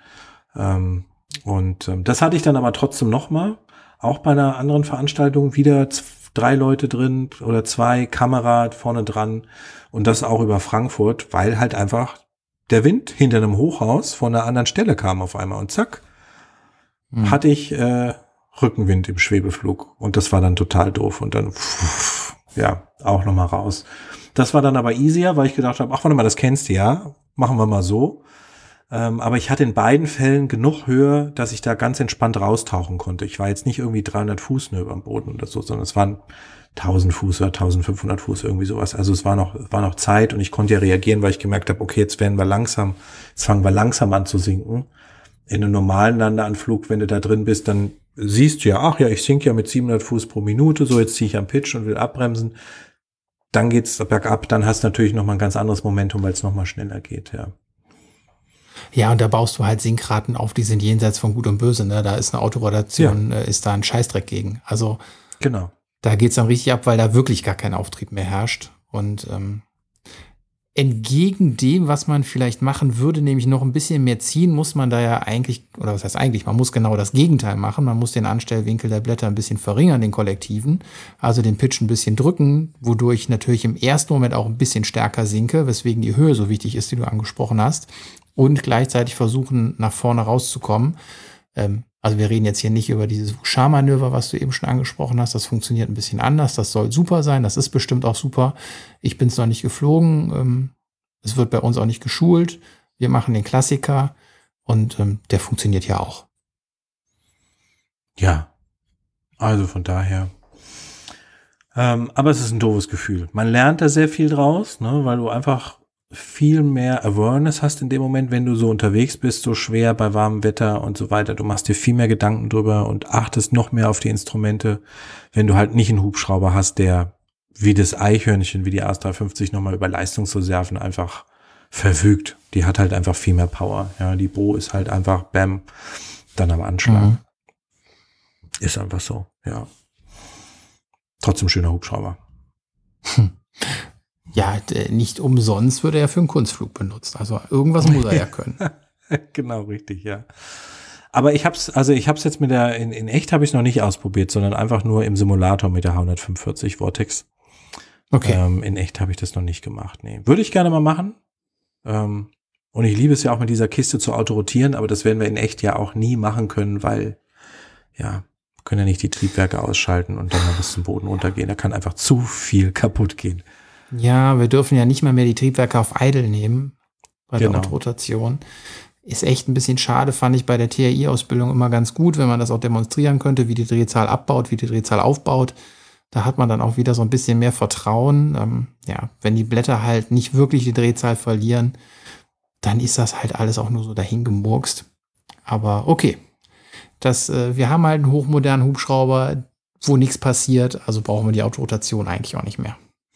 Das hatte ich dann aber trotzdem nochmal, auch bei einer anderen Veranstaltung, wieder 3 Leute drin oder 2, Kamera vorne dran und das auch über Frankfurt, weil halt einfach der Wind hinter einem Hochhaus von einer anderen Stelle kam auf einmal und zack, hatte ich Rückenwind im Schwebeflug und das war dann total doof und dann auch nochmal raus. Das war dann aber easier, weil ich gedacht habe, ach warte mal, das kennst du ja, machen wir mal so. Aber ich hatte in beiden Fällen genug Höhe, dass ich da ganz entspannt raustauchen konnte. Ich war jetzt nicht irgendwie 300 Fuß über dem Boden oder so, sondern es waren 1000 Fuß oder 1500 Fuß, irgendwie sowas. Also es war noch Zeit und ich konnte ja reagieren, weil ich gemerkt habe, okay, jetzt fangen wir langsam an zu sinken. In einem normalen Landeanflug, wenn du da drin bist, dann siehst du ja, ach ja, ich sinke ja mit 700 Fuß pro Minute, so jetzt ziehe ich am Pitch und will abbremsen. Dann geht's bergab, dann hast du natürlich nochmal ein ganz anderes Momentum, weil es nochmal schneller geht, ja. Ja, und da baust du halt Sinkraten auf, die sind jenseits von Gut und Böse, ne? Da ist eine Autorotation, ist da ein Scheißdreck gegen. Also genau. Da geht's dann richtig ab, weil da wirklich gar kein Auftrieb mehr herrscht. Und entgegen dem, was man vielleicht machen würde, nämlich noch ein bisschen mehr ziehen, muss man da ja eigentlich, oder was heißt eigentlich, man muss genau das Gegenteil machen. Man muss den Anstellwinkel der Blätter ein bisschen verringern, den kollektiven, also den Pitch ein bisschen drücken, wodurch ich natürlich im ersten Moment auch ein bisschen stärker sinke, weswegen die Höhe so wichtig ist, die du angesprochen hast, und gleichzeitig versuchen, nach vorne rauszukommen. Also wir reden jetzt hier nicht über dieses Vuichar-Manöver, was du eben schon angesprochen hast. Das funktioniert ein bisschen anders. Das soll super sein. Das ist bestimmt auch super. Ich bin es noch nicht geflogen. Es wird bei uns auch nicht geschult. Wir machen den Klassiker und der funktioniert ja auch. Ja, also von daher. Aber es ist ein doofes Gefühl. Man lernt da sehr viel draus, ne, weil du einfach viel mehr Awareness hast in dem Moment, wenn du so unterwegs bist, so schwer bei warmem Wetter und so weiter. Du machst dir viel mehr Gedanken drüber und achtest noch mehr auf die Instrumente, wenn du halt nicht einen Hubschrauber hast, der wie das Eichhörnchen, wie die A350 nochmal über Leistungsreserven einfach verfügt. Die hat halt einfach viel mehr Power. Ja, die Bo ist halt einfach bam, dann am Anschlag. Mhm. Ist einfach so, ja. Trotzdem schöner Hubschrauber. Ja, nicht umsonst wird er ja für einen Kunstflug benutzt. Also irgendwas muss er ja können. Genau, richtig, ja. Aber ich hab's jetzt mit der, in echt habe ich es noch nicht ausprobiert, sondern einfach nur im Simulator mit der H145 Vortex. Okay. In echt habe ich das noch nicht gemacht. Nee. Würde ich gerne mal machen. Und ich liebe es ja auch mit dieser Kiste zu autorotieren, aber das werden wir in echt ja auch nie machen können, weil, ja, können ja nicht die Triebwerke ausschalten und dann mal bis zum Boden runtergehen. Da kann einfach zu viel kaputt gehen. Ja, wir dürfen ja nicht mal mehr die Triebwerke auf Idle nehmen bei der Autorotation. Ist echt ein bisschen schade, fand ich bei der TRI-Ausbildung immer ganz gut, wenn man das auch demonstrieren könnte, wie die Drehzahl abbaut, wie die Drehzahl aufbaut. Da hat man dann auch wieder so ein bisschen mehr Vertrauen. Wenn die Blätter halt nicht wirklich die Drehzahl verlieren, dann ist das halt alles auch nur so dahingemurkst. Aber okay, wir haben halt einen hochmodernen Hubschrauber, wo nichts passiert, also brauchen wir die Autorotation eigentlich auch nicht mehr.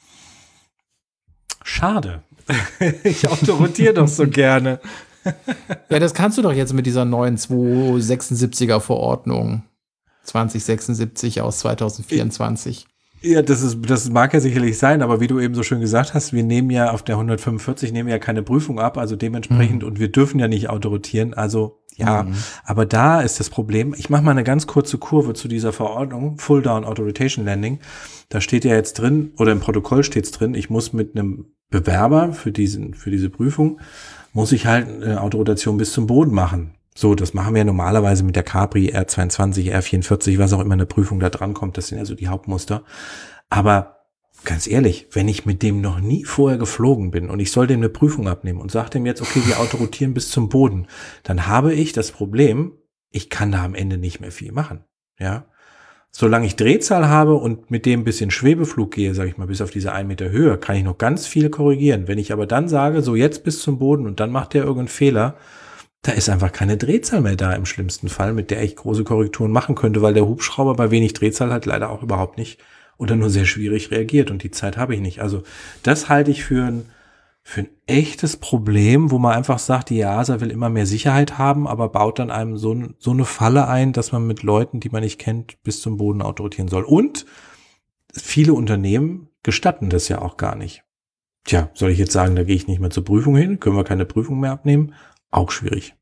Schade. Ich autorotiere doch so gerne. Ja, das kannst du doch jetzt mit dieser neuen 276er Verordnung 2076 aus 2024. Ja, das mag ja sicherlich sein, aber wie du eben so schön gesagt hast, wir nehmen ja auf der 145 nehmen wir ja keine Prüfung ab, also dementsprechend, und wir dürfen ja nicht autoritieren, also ja, aber da ist das Problem, ich mache mal eine ganz kurze Kurve zu dieser Verordnung, Full Down Authorization Landing, da steht ja jetzt drin, oder im Protokoll steht es drin, ich muss mit einem Bewerber für diese Prüfung, muss ich halt eine Autorisation bis zum Boden machen. So, das machen wir normalerweise mit der Capri R22, R44, was auch immer eine Prüfung da dran kommt. Das sind also die Hauptmuster. Aber ganz ehrlich, wenn ich mit dem noch nie vorher geflogen bin und ich soll dem eine Prüfung abnehmen und sage dem jetzt, okay, wir autorisieren bis zum Boden, dann habe ich das Problem, ich kann da am Ende nicht mehr viel machen. Ja, solange ich Drehzahl habe und mit dem ein bisschen Schwebeflug gehe, sage ich mal, bis auf diese 1 Meter Höhe, kann ich noch ganz viel korrigieren. Wenn ich aber dann sage, so jetzt bis zum Boden und dann macht der irgendeinen Fehler, da ist einfach keine Drehzahl mehr da im schlimmsten Fall, mit der ich große Korrekturen machen könnte, weil der Hubschrauber bei wenig Drehzahl halt leider auch überhaupt nicht oder nur sehr schwierig reagiert und die Zeit habe ich nicht. Also das halte ich für ein echtes Problem, wo man einfach sagt, die EASA will immer mehr Sicherheit haben, aber baut dann einem so eine Falle ein, dass man mit Leuten, die man nicht kennt, bis zum Boden autorisieren soll. Und viele Unternehmen gestatten das ja auch gar nicht. Tja, soll ich jetzt sagen, da gehe ich nicht mehr zur Prüfung hin, können wir keine Prüfung mehr abnehmen? Auch schwierig.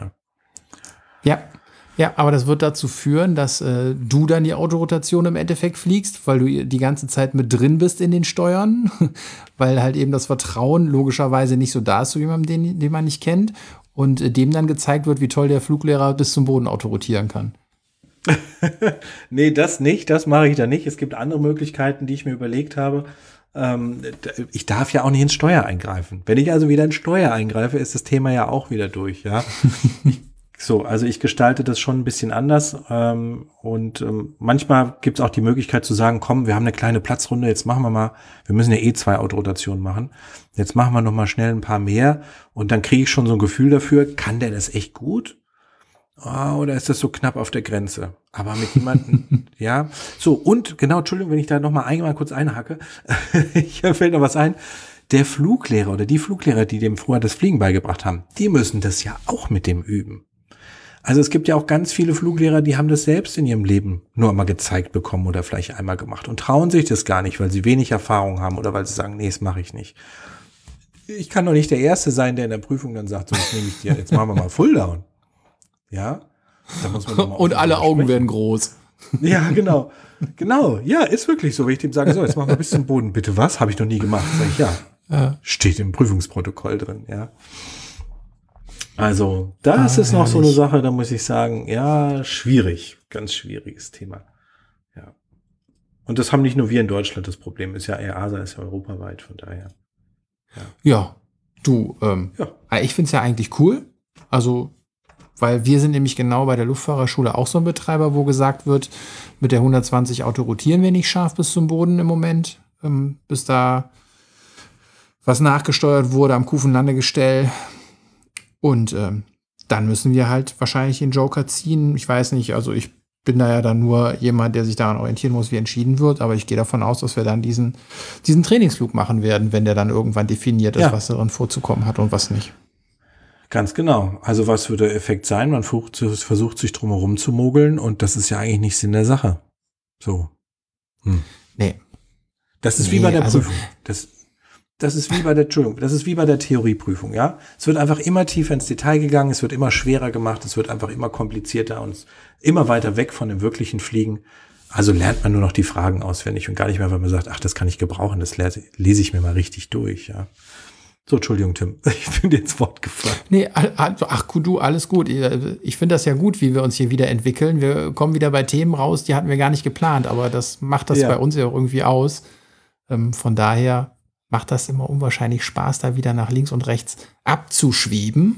Ja, aber das wird dazu führen, dass du dann die Autorotation im Endeffekt fliegst, weil du die ganze Zeit mit drin bist in den Steuern, weil halt eben das Vertrauen logischerweise nicht so da ist zu jemandem, den man nicht kennt, und dem dann gezeigt wird, wie toll der Fluglehrer bis zum Boden autorotieren kann. Nee, das nicht, das mache ich da nicht. Es gibt andere Möglichkeiten, die ich mir überlegt habe. Ich darf ja auch nicht ins Steuer eingreifen. Wenn ich also wieder ins Steuer eingreife, ist das Thema ja auch wieder durch, ja. So, also ich gestalte das schon ein bisschen anders, und manchmal gibt es auch die Möglichkeit zu sagen, komm, wir haben eine kleine Platzrunde, jetzt machen wir mal, wir müssen ja 2 Autorotationen machen, jetzt machen wir noch mal schnell ein paar mehr und dann kriege ich schon so ein Gefühl dafür, kann der das echt gut? Oder ist das so knapp auf der Grenze? Aber mit jemandem, ja. So, und genau, Entschuldigung, wenn ich da noch mal einmal kurz einhacke, hier fällt noch was ein. Der Fluglehrer oder die Fluglehrer, die dem vorher das Fliegen beigebracht haben, die müssen das ja auch mit dem üben. Also es gibt ja auch ganz viele Fluglehrer, die haben das selbst in ihrem Leben nur einmal gezeigt bekommen oder vielleicht einmal gemacht und trauen sich das gar nicht, weil sie wenig Erfahrung haben oder weil sie sagen, nee, das mache ich nicht. Ich kann doch nicht der Erste sein, der in der Prüfung dann sagt, so, jetzt nehme ich dir, jetzt machen wir mal Fulldown. Ja, da muss man und alle Augen werden groß. Ja, genau. Genau, ja, ist wirklich so. Wenn ich dem sage, so, jetzt machen wir bis zum Boden. Bitte was? Habe ich noch nie gemacht. Sag ich, ja. Steht im Prüfungsprotokoll drin, ja. Also, das ist noch so eine Sache, da muss ich sagen, ja, schwierig. Ganz schwieriges Thema. Ja. Und das haben nicht nur wir in Deutschland, das Problem ist ja, EASA ist ja europaweit, von daher. Ja, du, ich finde es ja eigentlich cool. Also, weil wir sind nämlich genau bei der Luftfahrerschule auch so ein Betreiber, wo gesagt wird, mit der 120 autorotieren wir nicht scharf bis zum Boden im Moment, bis da was nachgesteuert wurde am Kufenlandegestell. Und dann müssen wir halt wahrscheinlich den Joker ziehen. Ich weiß nicht, also ich bin da ja dann nur jemand, der sich daran orientieren muss, wie entschieden wird. Aber ich gehe davon aus, dass wir dann diesen Trainingsflug machen werden, wenn der dann irgendwann definiert ist, was darin vorzukommen hat und was nicht. Ganz genau. Also was wird der Effekt sein? Man versucht sich drumherum zu mogeln und das ist ja eigentlich nicht Sinn der Sache. So. Nee. Das ist wie bei der Prüfung. Das ist wie bei der Theorieprüfung, ja. Es wird einfach immer tiefer ins Detail gegangen, es wird immer schwerer gemacht, es wird einfach immer komplizierter und immer weiter weg von dem wirklichen Fliegen. Also lernt man nur noch die Fragen auswendig und gar nicht mehr, weil man sagt, ach, das kann ich gebrauchen, das lese ich mir mal richtig durch, ja. So, Entschuldigung, Tim, ich bin dir ins Wort gefallen. Nee, du, alles gut. Ich finde das ja gut, wie wir uns hier wieder entwickeln. Wir kommen wieder bei Themen raus, die hatten wir gar nicht geplant, aber das macht das bei uns ja auch irgendwie aus. Von daher macht das immer unwahrscheinlich Spaß, da wieder nach links und rechts abzuschweben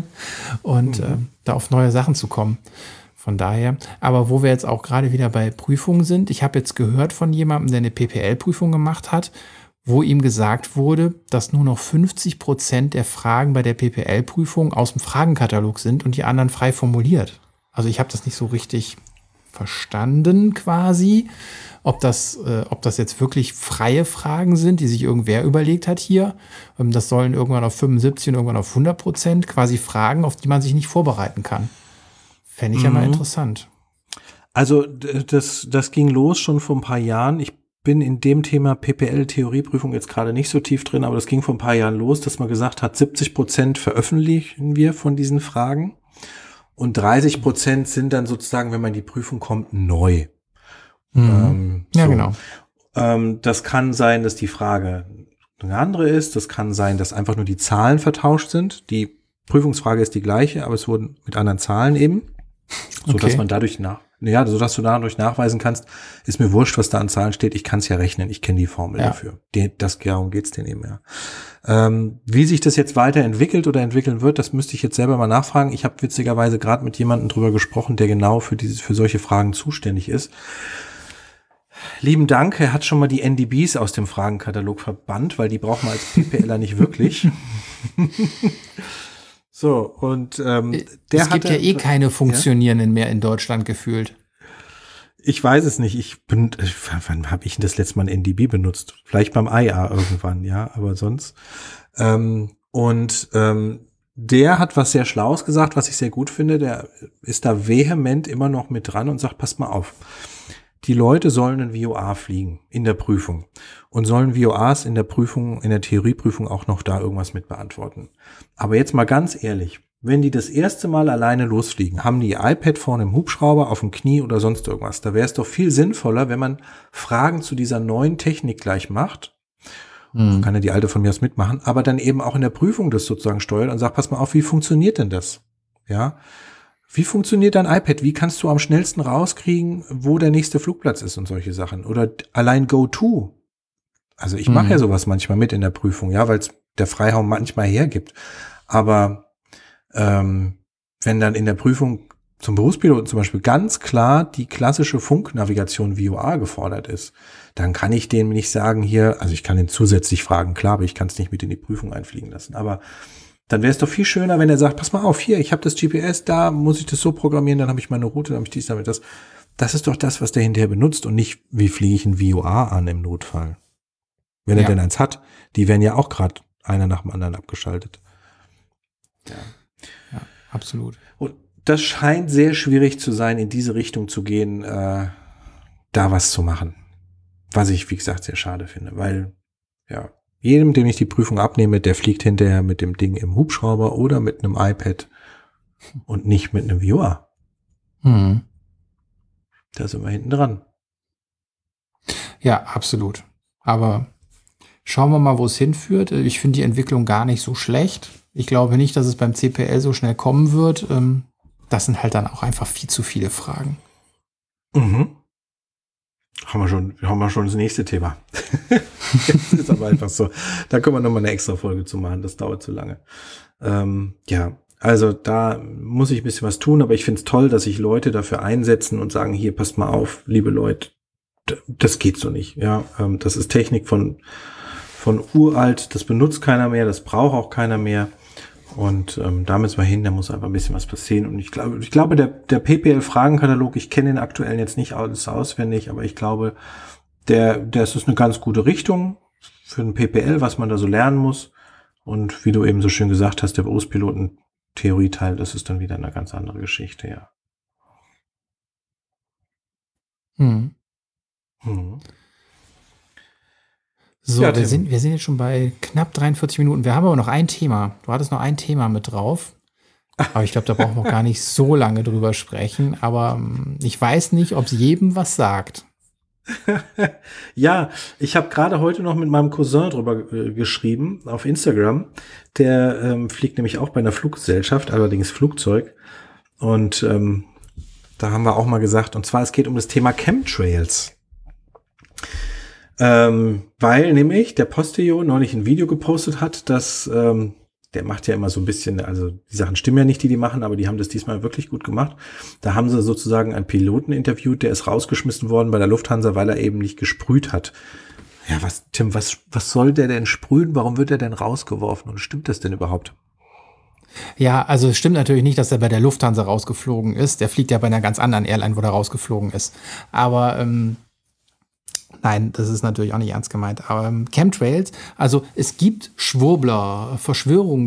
und da auf neue Sachen zu kommen. Von daher, aber wo wir jetzt auch gerade wieder bei Prüfungen sind, ich habe jetzt gehört von jemandem, der eine PPL-Prüfung gemacht hat, wo ihm gesagt wurde, dass nur noch 50% der Fragen bei der PPL-Prüfung aus dem Fragenkatalog sind und die anderen frei formuliert. Also ich habe das nicht so richtig verstanden quasi, ob das jetzt wirklich freie Fragen sind, die sich irgendwer überlegt hat hier. Das sollen irgendwann auf 75 und irgendwann auf 100% quasi Fragen, auf die man sich nicht vorbereiten kann. Fände ich ja mal interessant. Also das ging los schon vor ein paar Jahren. Ich bin in dem Thema PPL-Theorieprüfung jetzt gerade nicht so tief drin, aber das ging vor ein paar Jahren los, dass man gesagt hat, 70% veröffentlichen wir von diesen Fragen und 30% sind dann sozusagen, wenn man in die Prüfung kommt, neu. Ja, genau. Das kann sein, dass die Frage eine andere ist. Das kann sein, dass einfach nur die Zahlen vertauscht sind. Die Prüfungsfrage ist die gleiche, aber es wurden mit anderen Zahlen eben, sodass man dadurch sodass du dadurch nachweisen kannst, ist mir wurscht, was da an Zahlen steht, ich kann es ja rechnen, ich kenne die Formel dafür. Darum geht's denen eben, ja. Wie sich das jetzt weiterentwickelt oder entwickeln wird, das müsste ich jetzt selber mal nachfragen. Ich habe witzigerweise gerade mit jemandem drüber gesprochen, der genau für solche Fragen zuständig ist. Lieben Dank, er hat schon mal die NDBs aus dem Fragenkatalog verbannt, weil die braucht man als PPLer nicht wirklich. So, und es gibt ja keine funktionierenden mehr in Deutschland gefühlt. Ich weiß es nicht. Wann habe ich denn das letzte Mal ein NDB benutzt? Vielleicht beim IA irgendwann, ja, aber sonst. Der hat was sehr Schlaues gesagt, was ich sehr gut finde. Der ist da vehement immer noch mit dran und sagt, passt mal auf. Die Leute sollen ein VOA fliegen in der Prüfung und sollen VOAs in der Prüfung, in der Theorieprüfung auch noch da irgendwas mit beantworten. Aber jetzt mal ganz ehrlich, wenn die das erste Mal alleine losfliegen, haben die ihr iPad vorne im Hubschrauber, auf dem Knie oder sonst irgendwas. Da wäre es doch viel sinnvoller, wenn man Fragen zu dieser neuen Technik gleich macht. Kann ja die alte von mir aus mitmachen, aber dann eben auch in der Prüfung das sozusagen steuert und sagt, pass mal auf, wie funktioniert denn das? Ja. Wie funktioniert dein iPad? Wie kannst du am schnellsten rauskriegen, wo der nächste Flugplatz ist und solche Sachen? Oder allein Go-To. Also ich mache ja sowas manchmal mit in der Prüfung, ja, weil es der Freiraum manchmal hergibt. Aber wenn dann in der Prüfung zum Berufspiloten zum Beispiel ganz klar die klassische Funknavigation VOA gefordert ist, dann kann ich dem nicht sagen hier, also ich kann ihn zusätzlich fragen, klar, aber ich kann es nicht mit in die Prüfung einfliegen lassen. Aber dann wäre es doch viel schöner, wenn er sagt, pass mal auf, hier, ich habe das GPS, da muss ich das so programmieren, dann habe ich meine Route, dann habe ich dies, damit das. Das ist doch das, was der hinterher benutzt und nicht, wie fliege ich ein VOA an im Notfall. Wenn er denn eins hat, die werden ja auch gerade einer nach dem anderen abgeschaltet. Ja, absolut. Und das scheint sehr schwierig zu sein, in diese Richtung zu gehen, da was zu machen. Was ich, wie gesagt, sehr schade finde, weil, ja, jedem, dem ich die Prüfung abnehme, der fliegt hinterher mit dem Ding im Hubschrauber oder mit einem iPad und nicht mit einem VOA. Da sind wir hinten dran. Ja, absolut. Aber schauen wir mal, wo es hinführt. Ich finde die Entwicklung gar nicht so schlecht. Ich glaube nicht, dass es beim CPL so schnell kommen wird. Das sind halt dann auch einfach viel zu viele Fragen. Haben wir schon das nächste Thema. Das ist aber einfach so. Da können wir nochmal eine extra Folge zu machen. Das dauert zu lange. Also da muss ich ein bisschen was tun, aber ich finde es toll, dass sich Leute dafür einsetzen und sagen, hier, passt mal auf, liebe Leute, das geht so nicht. Ja, das ist Technik von uralt, das benutzt keiner mehr, das braucht auch keiner mehr. Und da müssen wir hin, da muss einfach ein bisschen was passieren. Und ich glaube, der PPL-Fragenkatalog, ich kenne den aktuellen jetzt nicht alles auswendig, aber ich glaube, das ist eine ganz gute Richtung für ein PPL, was man da so lernen muss. Und wie du eben so schön gesagt hast, der Berufspiloten-Theorieteil, das ist dann wieder eine ganz andere Geschichte, ja. So, ja, wir sind jetzt schon bei knapp 43 Minuten. Wir haben aber noch ein Thema. Du hattest noch ein Thema mit drauf. Aber ich glaube, da brauchen wir gar nicht so lange drüber sprechen. Aber ich weiß nicht, ob es jedem was sagt. Ja, ich habe gerade heute noch mit meinem Cousin drüber geschrieben auf Instagram. Der fliegt nämlich auch bei einer Fluggesellschaft, allerdings Flugzeug. Und da haben wir auch mal gesagt, und zwar es geht um das Thema Chemtrails. Weil nämlich der Postillon neulich ein Video gepostet hat, dass der macht ja immer so ein bisschen, also die Sachen stimmen ja nicht, die machen, aber die haben das diesmal wirklich gut gemacht. Da haben sie sozusagen einen Piloten interviewt, der ist rausgeschmissen worden bei der Lufthansa, weil er eben nicht gesprüht hat. Ja, Tim, was soll der denn sprühen? Warum wird er denn rausgeworfen? Und stimmt das denn überhaupt? Ja, also es stimmt natürlich nicht, dass er bei der Lufthansa rausgeflogen ist. Der fliegt ja bei einer ganz anderen Airline, wo der rausgeflogen ist. Aber nein, das ist natürlich auch nicht ernst gemeint. Aber Chemtrails, also es gibt Schwurbler,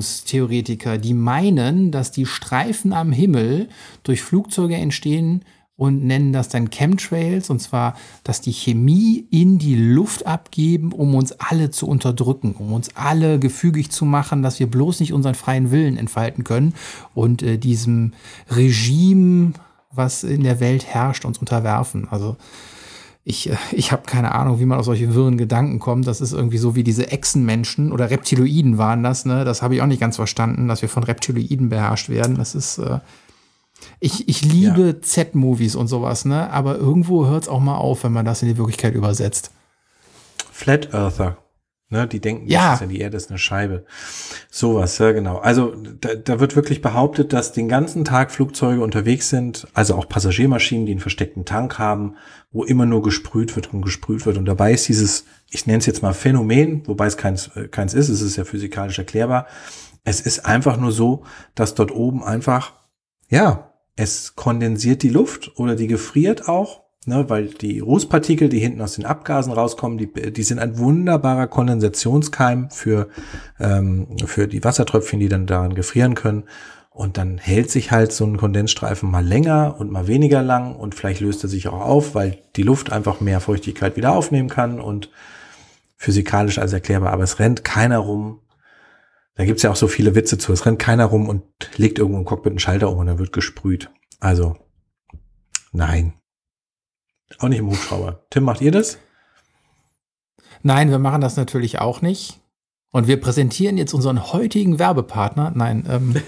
Verschwörungstheoretiker, die meinen, dass die Streifen am Himmel durch Flugzeuge entstehen, und nennen das dann Chemtrails. Und zwar, dass die Chemie in die Luft abgeben, um uns alle zu unterdrücken, um uns alle gefügig zu machen, dass wir bloß nicht unseren freien Willen entfalten können und diesem Regime, was in der Welt herrscht, uns unterwerfen. Also ich habe keine Ahnung, wie man auf solche wirren Gedanken kommt. Das ist irgendwie so wie diese Echsenmenschen oder Reptiloiden waren das. Ne? Das habe ich auch nicht ganz verstanden, dass wir von Reptiloiden beherrscht werden. Das ist ich liebe Z-Movies und sowas, ne? Aber irgendwo hört es auch mal auf, wenn man das in die Wirklichkeit übersetzt. Flat Earther. Ne, die denken, die Erde ist eine Scheibe. Sowas, ja genau. Also da wird wirklich behauptet, dass den ganzen Tag Flugzeuge unterwegs sind, also auch Passagiermaschinen, die einen versteckten Tank haben, wo immer nur gesprüht wird und gesprüht wird. Und dabei ist dieses, ich nenne es jetzt mal Phänomen, wobei es keins ist, es ist ja physikalisch erklärbar. Es ist einfach nur so, dass dort oben einfach, es kondensiert die Luft oder die gefriert auch. Ne, weil die Rußpartikel, die hinten aus den Abgasen rauskommen, die sind ein wunderbarer Kondensationskeim für die Wassertröpfchen, die dann daran gefrieren können. Und dann hält sich halt so ein Kondensstreifen mal länger und mal weniger lang und vielleicht löst er sich auch auf, weil die Luft einfach mehr Feuchtigkeit wieder aufnehmen kann und physikalisch als erklärbar. Aber es rennt keiner rum. Da gibt's ja auch so viele Witze zu. Es rennt keiner rum und legt irgendwo im Cockpit einen Schalter um und dann wird gesprüht. Also, nein. Auch nicht im Hubschrauber. Tim, macht ihr das? Nein, wir machen das natürlich auch nicht. Und wir präsentieren jetzt unseren heutigen Werbepartner. Nein,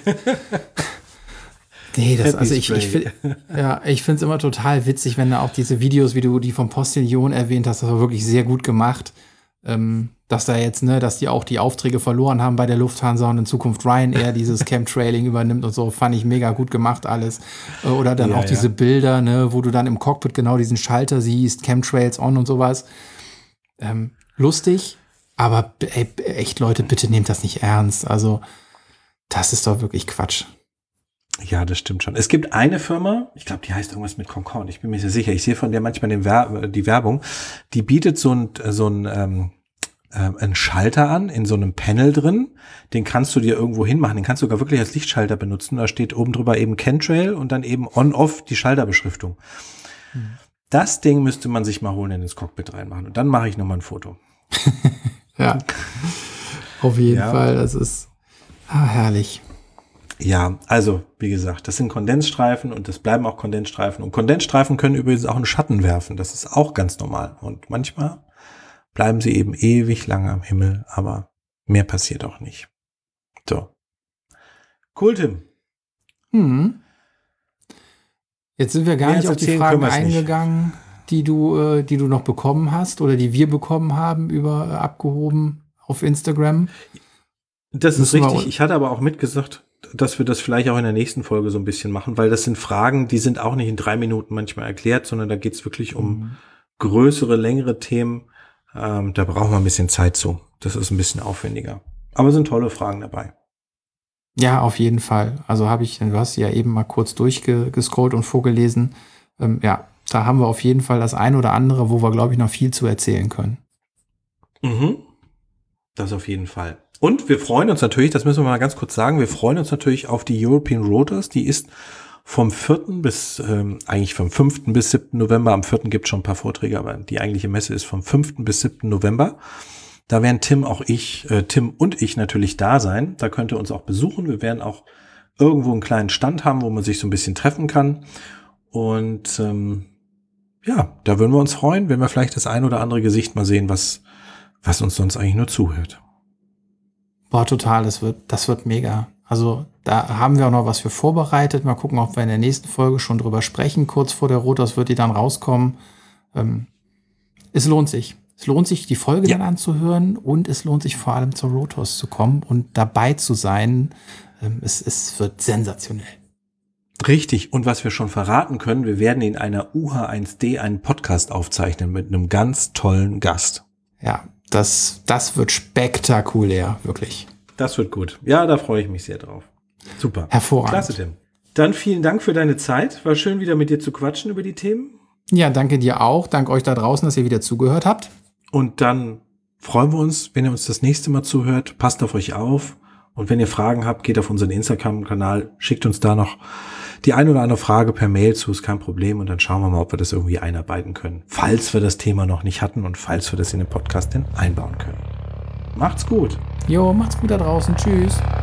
nee, ich finde es immer total witzig, wenn da auch diese Videos, wie du die vom Postillon erwähnt hast, das war wirklich sehr gut gemacht. Dass da jetzt, ne, dass die auch die Aufträge verloren haben bei der Lufthansa und in Zukunft Ryanair dieses Chemtrailing übernimmt und so, fand ich mega gut gemacht alles. Oder dann auch diese Bilder, ne, wo du dann im Cockpit genau diesen Schalter siehst, Chemtrails on und sowas. Lustig, aber echt Leute, bitte nehmt das nicht ernst. Also, das ist doch wirklich Quatsch. Ja, das stimmt schon. Es gibt eine Firma, ich glaube, die heißt irgendwas mit Concorde, ich bin mir sehr sicher, ich sehe von der manchmal die Werbung, die bietet so einen Schalter an, in so einem Panel drin, den kannst du dir irgendwo hinmachen, den kannst du sogar wirklich als Lichtschalter benutzen, da steht oben drüber eben Chemtrail und dann eben on-off die Schalterbeschriftung. Das Ding müsste man sich mal holen, ins Cockpit reinmachen und dann mache ich nochmal ein Foto. Ja, auf jeden Fall, das ist herrlich. Ja, also, wie gesagt, das sind Kondensstreifen und das bleiben auch Kondensstreifen. Und Kondensstreifen können übrigens auch einen Schatten werfen. Das ist auch ganz normal. Und manchmal bleiben sie eben ewig lange am Himmel, aber mehr passiert auch nicht. So. Cool, Tim. Jetzt sind wir gar nicht auf die Fragen eingegangen, die du noch bekommen hast oder die wir bekommen haben über abgehoben auf Instagram. Das ist richtig. Ich hatte aber auch mitgesagt, dass wir das vielleicht auch in der nächsten Folge so ein bisschen machen, weil das sind Fragen, die sind auch nicht in 3 Minuten manchmal erklärt, sondern da geht es wirklich um größere, längere Themen. Da brauchen wir ein bisschen Zeit zu. Das ist ein bisschen aufwendiger. Aber sind tolle Fragen dabei. Ja, auf jeden Fall. Also du hast sie ja eben mal kurz durchgescrollt und vorgelesen. Da haben wir auf jeden Fall das ein oder andere, wo wir, glaube ich, noch viel zu erzählen können. Das auf jeden Fall. Und wir freuen uns natürlich, das müssen wir mal ganz kurz sagen, wir freuen uns natürlich auf die European Rotors. Die ist vom 4. bis, eigentlich vom 5. bis 7. November. Am 4. gibt es schon ein paar Vorträge, aber die eigentliche Messe ist vom 5. bis 7. November. Da werden Tim und ich natürlich da sein. Da könnt ihr uns auch besuchen. Wir werden auch irgendwo einen kleinen Stand haben, wo man sich so ein bisschen treffen kann. Und da würden wir uns freuen, wenn wir vielleicht das ein oder andere Gesicht mal sehen, was uns sonst eigentlich nur zuhört. Boah, total, das wird mega. Also da haben wir auch noch was für vorbereitet. Mal gucken, ob wir in der nächsten Folge schon drüber sprechen. Kurz vor der Rotors wird die dann rauskommen. Es lohnt sich. Es lohnt sich, die Folge dann anzuhören und es lohnt sich vor allem zur Rotors zu kommen und dabei zu sein. Es wird sensationell. Richtig. Und was wir schon verraten können, wir werden in einer UH1D einen Podcast aufzeichnen mit einem ganz tollen Gast. Ja, das wird spektakulär, wirklich. Das wird gut. Ja, da freue ich mich sehr drauf. Super. Hervorragend. Klasse, Tim. Dann vielen Dank für deine Zeit. War schön, wieder mit dir zu quatschen über die Themen. Ja, danke dir auch. Danke euch da draußen, dass ihr wieder zugehört habt. Und dann freuen wir uns, wenn ihr uns das nächste Mal zuhört. Passt auf euch auf. Und wenn ihr Fragen habt, geht auf unseren Instagram-Kanal, schickt uns da noch die eine oder andere Frage per Mail zu, ist kein Problem. Und dann schauen wir mal, ob wir das irgendwie einarbeiten können. Falls wir das Thema noch nicht hatten und falls wir das in den Podcast denn einbauen können. Macht's gut. Jo, macht's gut da draußen. Tschüss.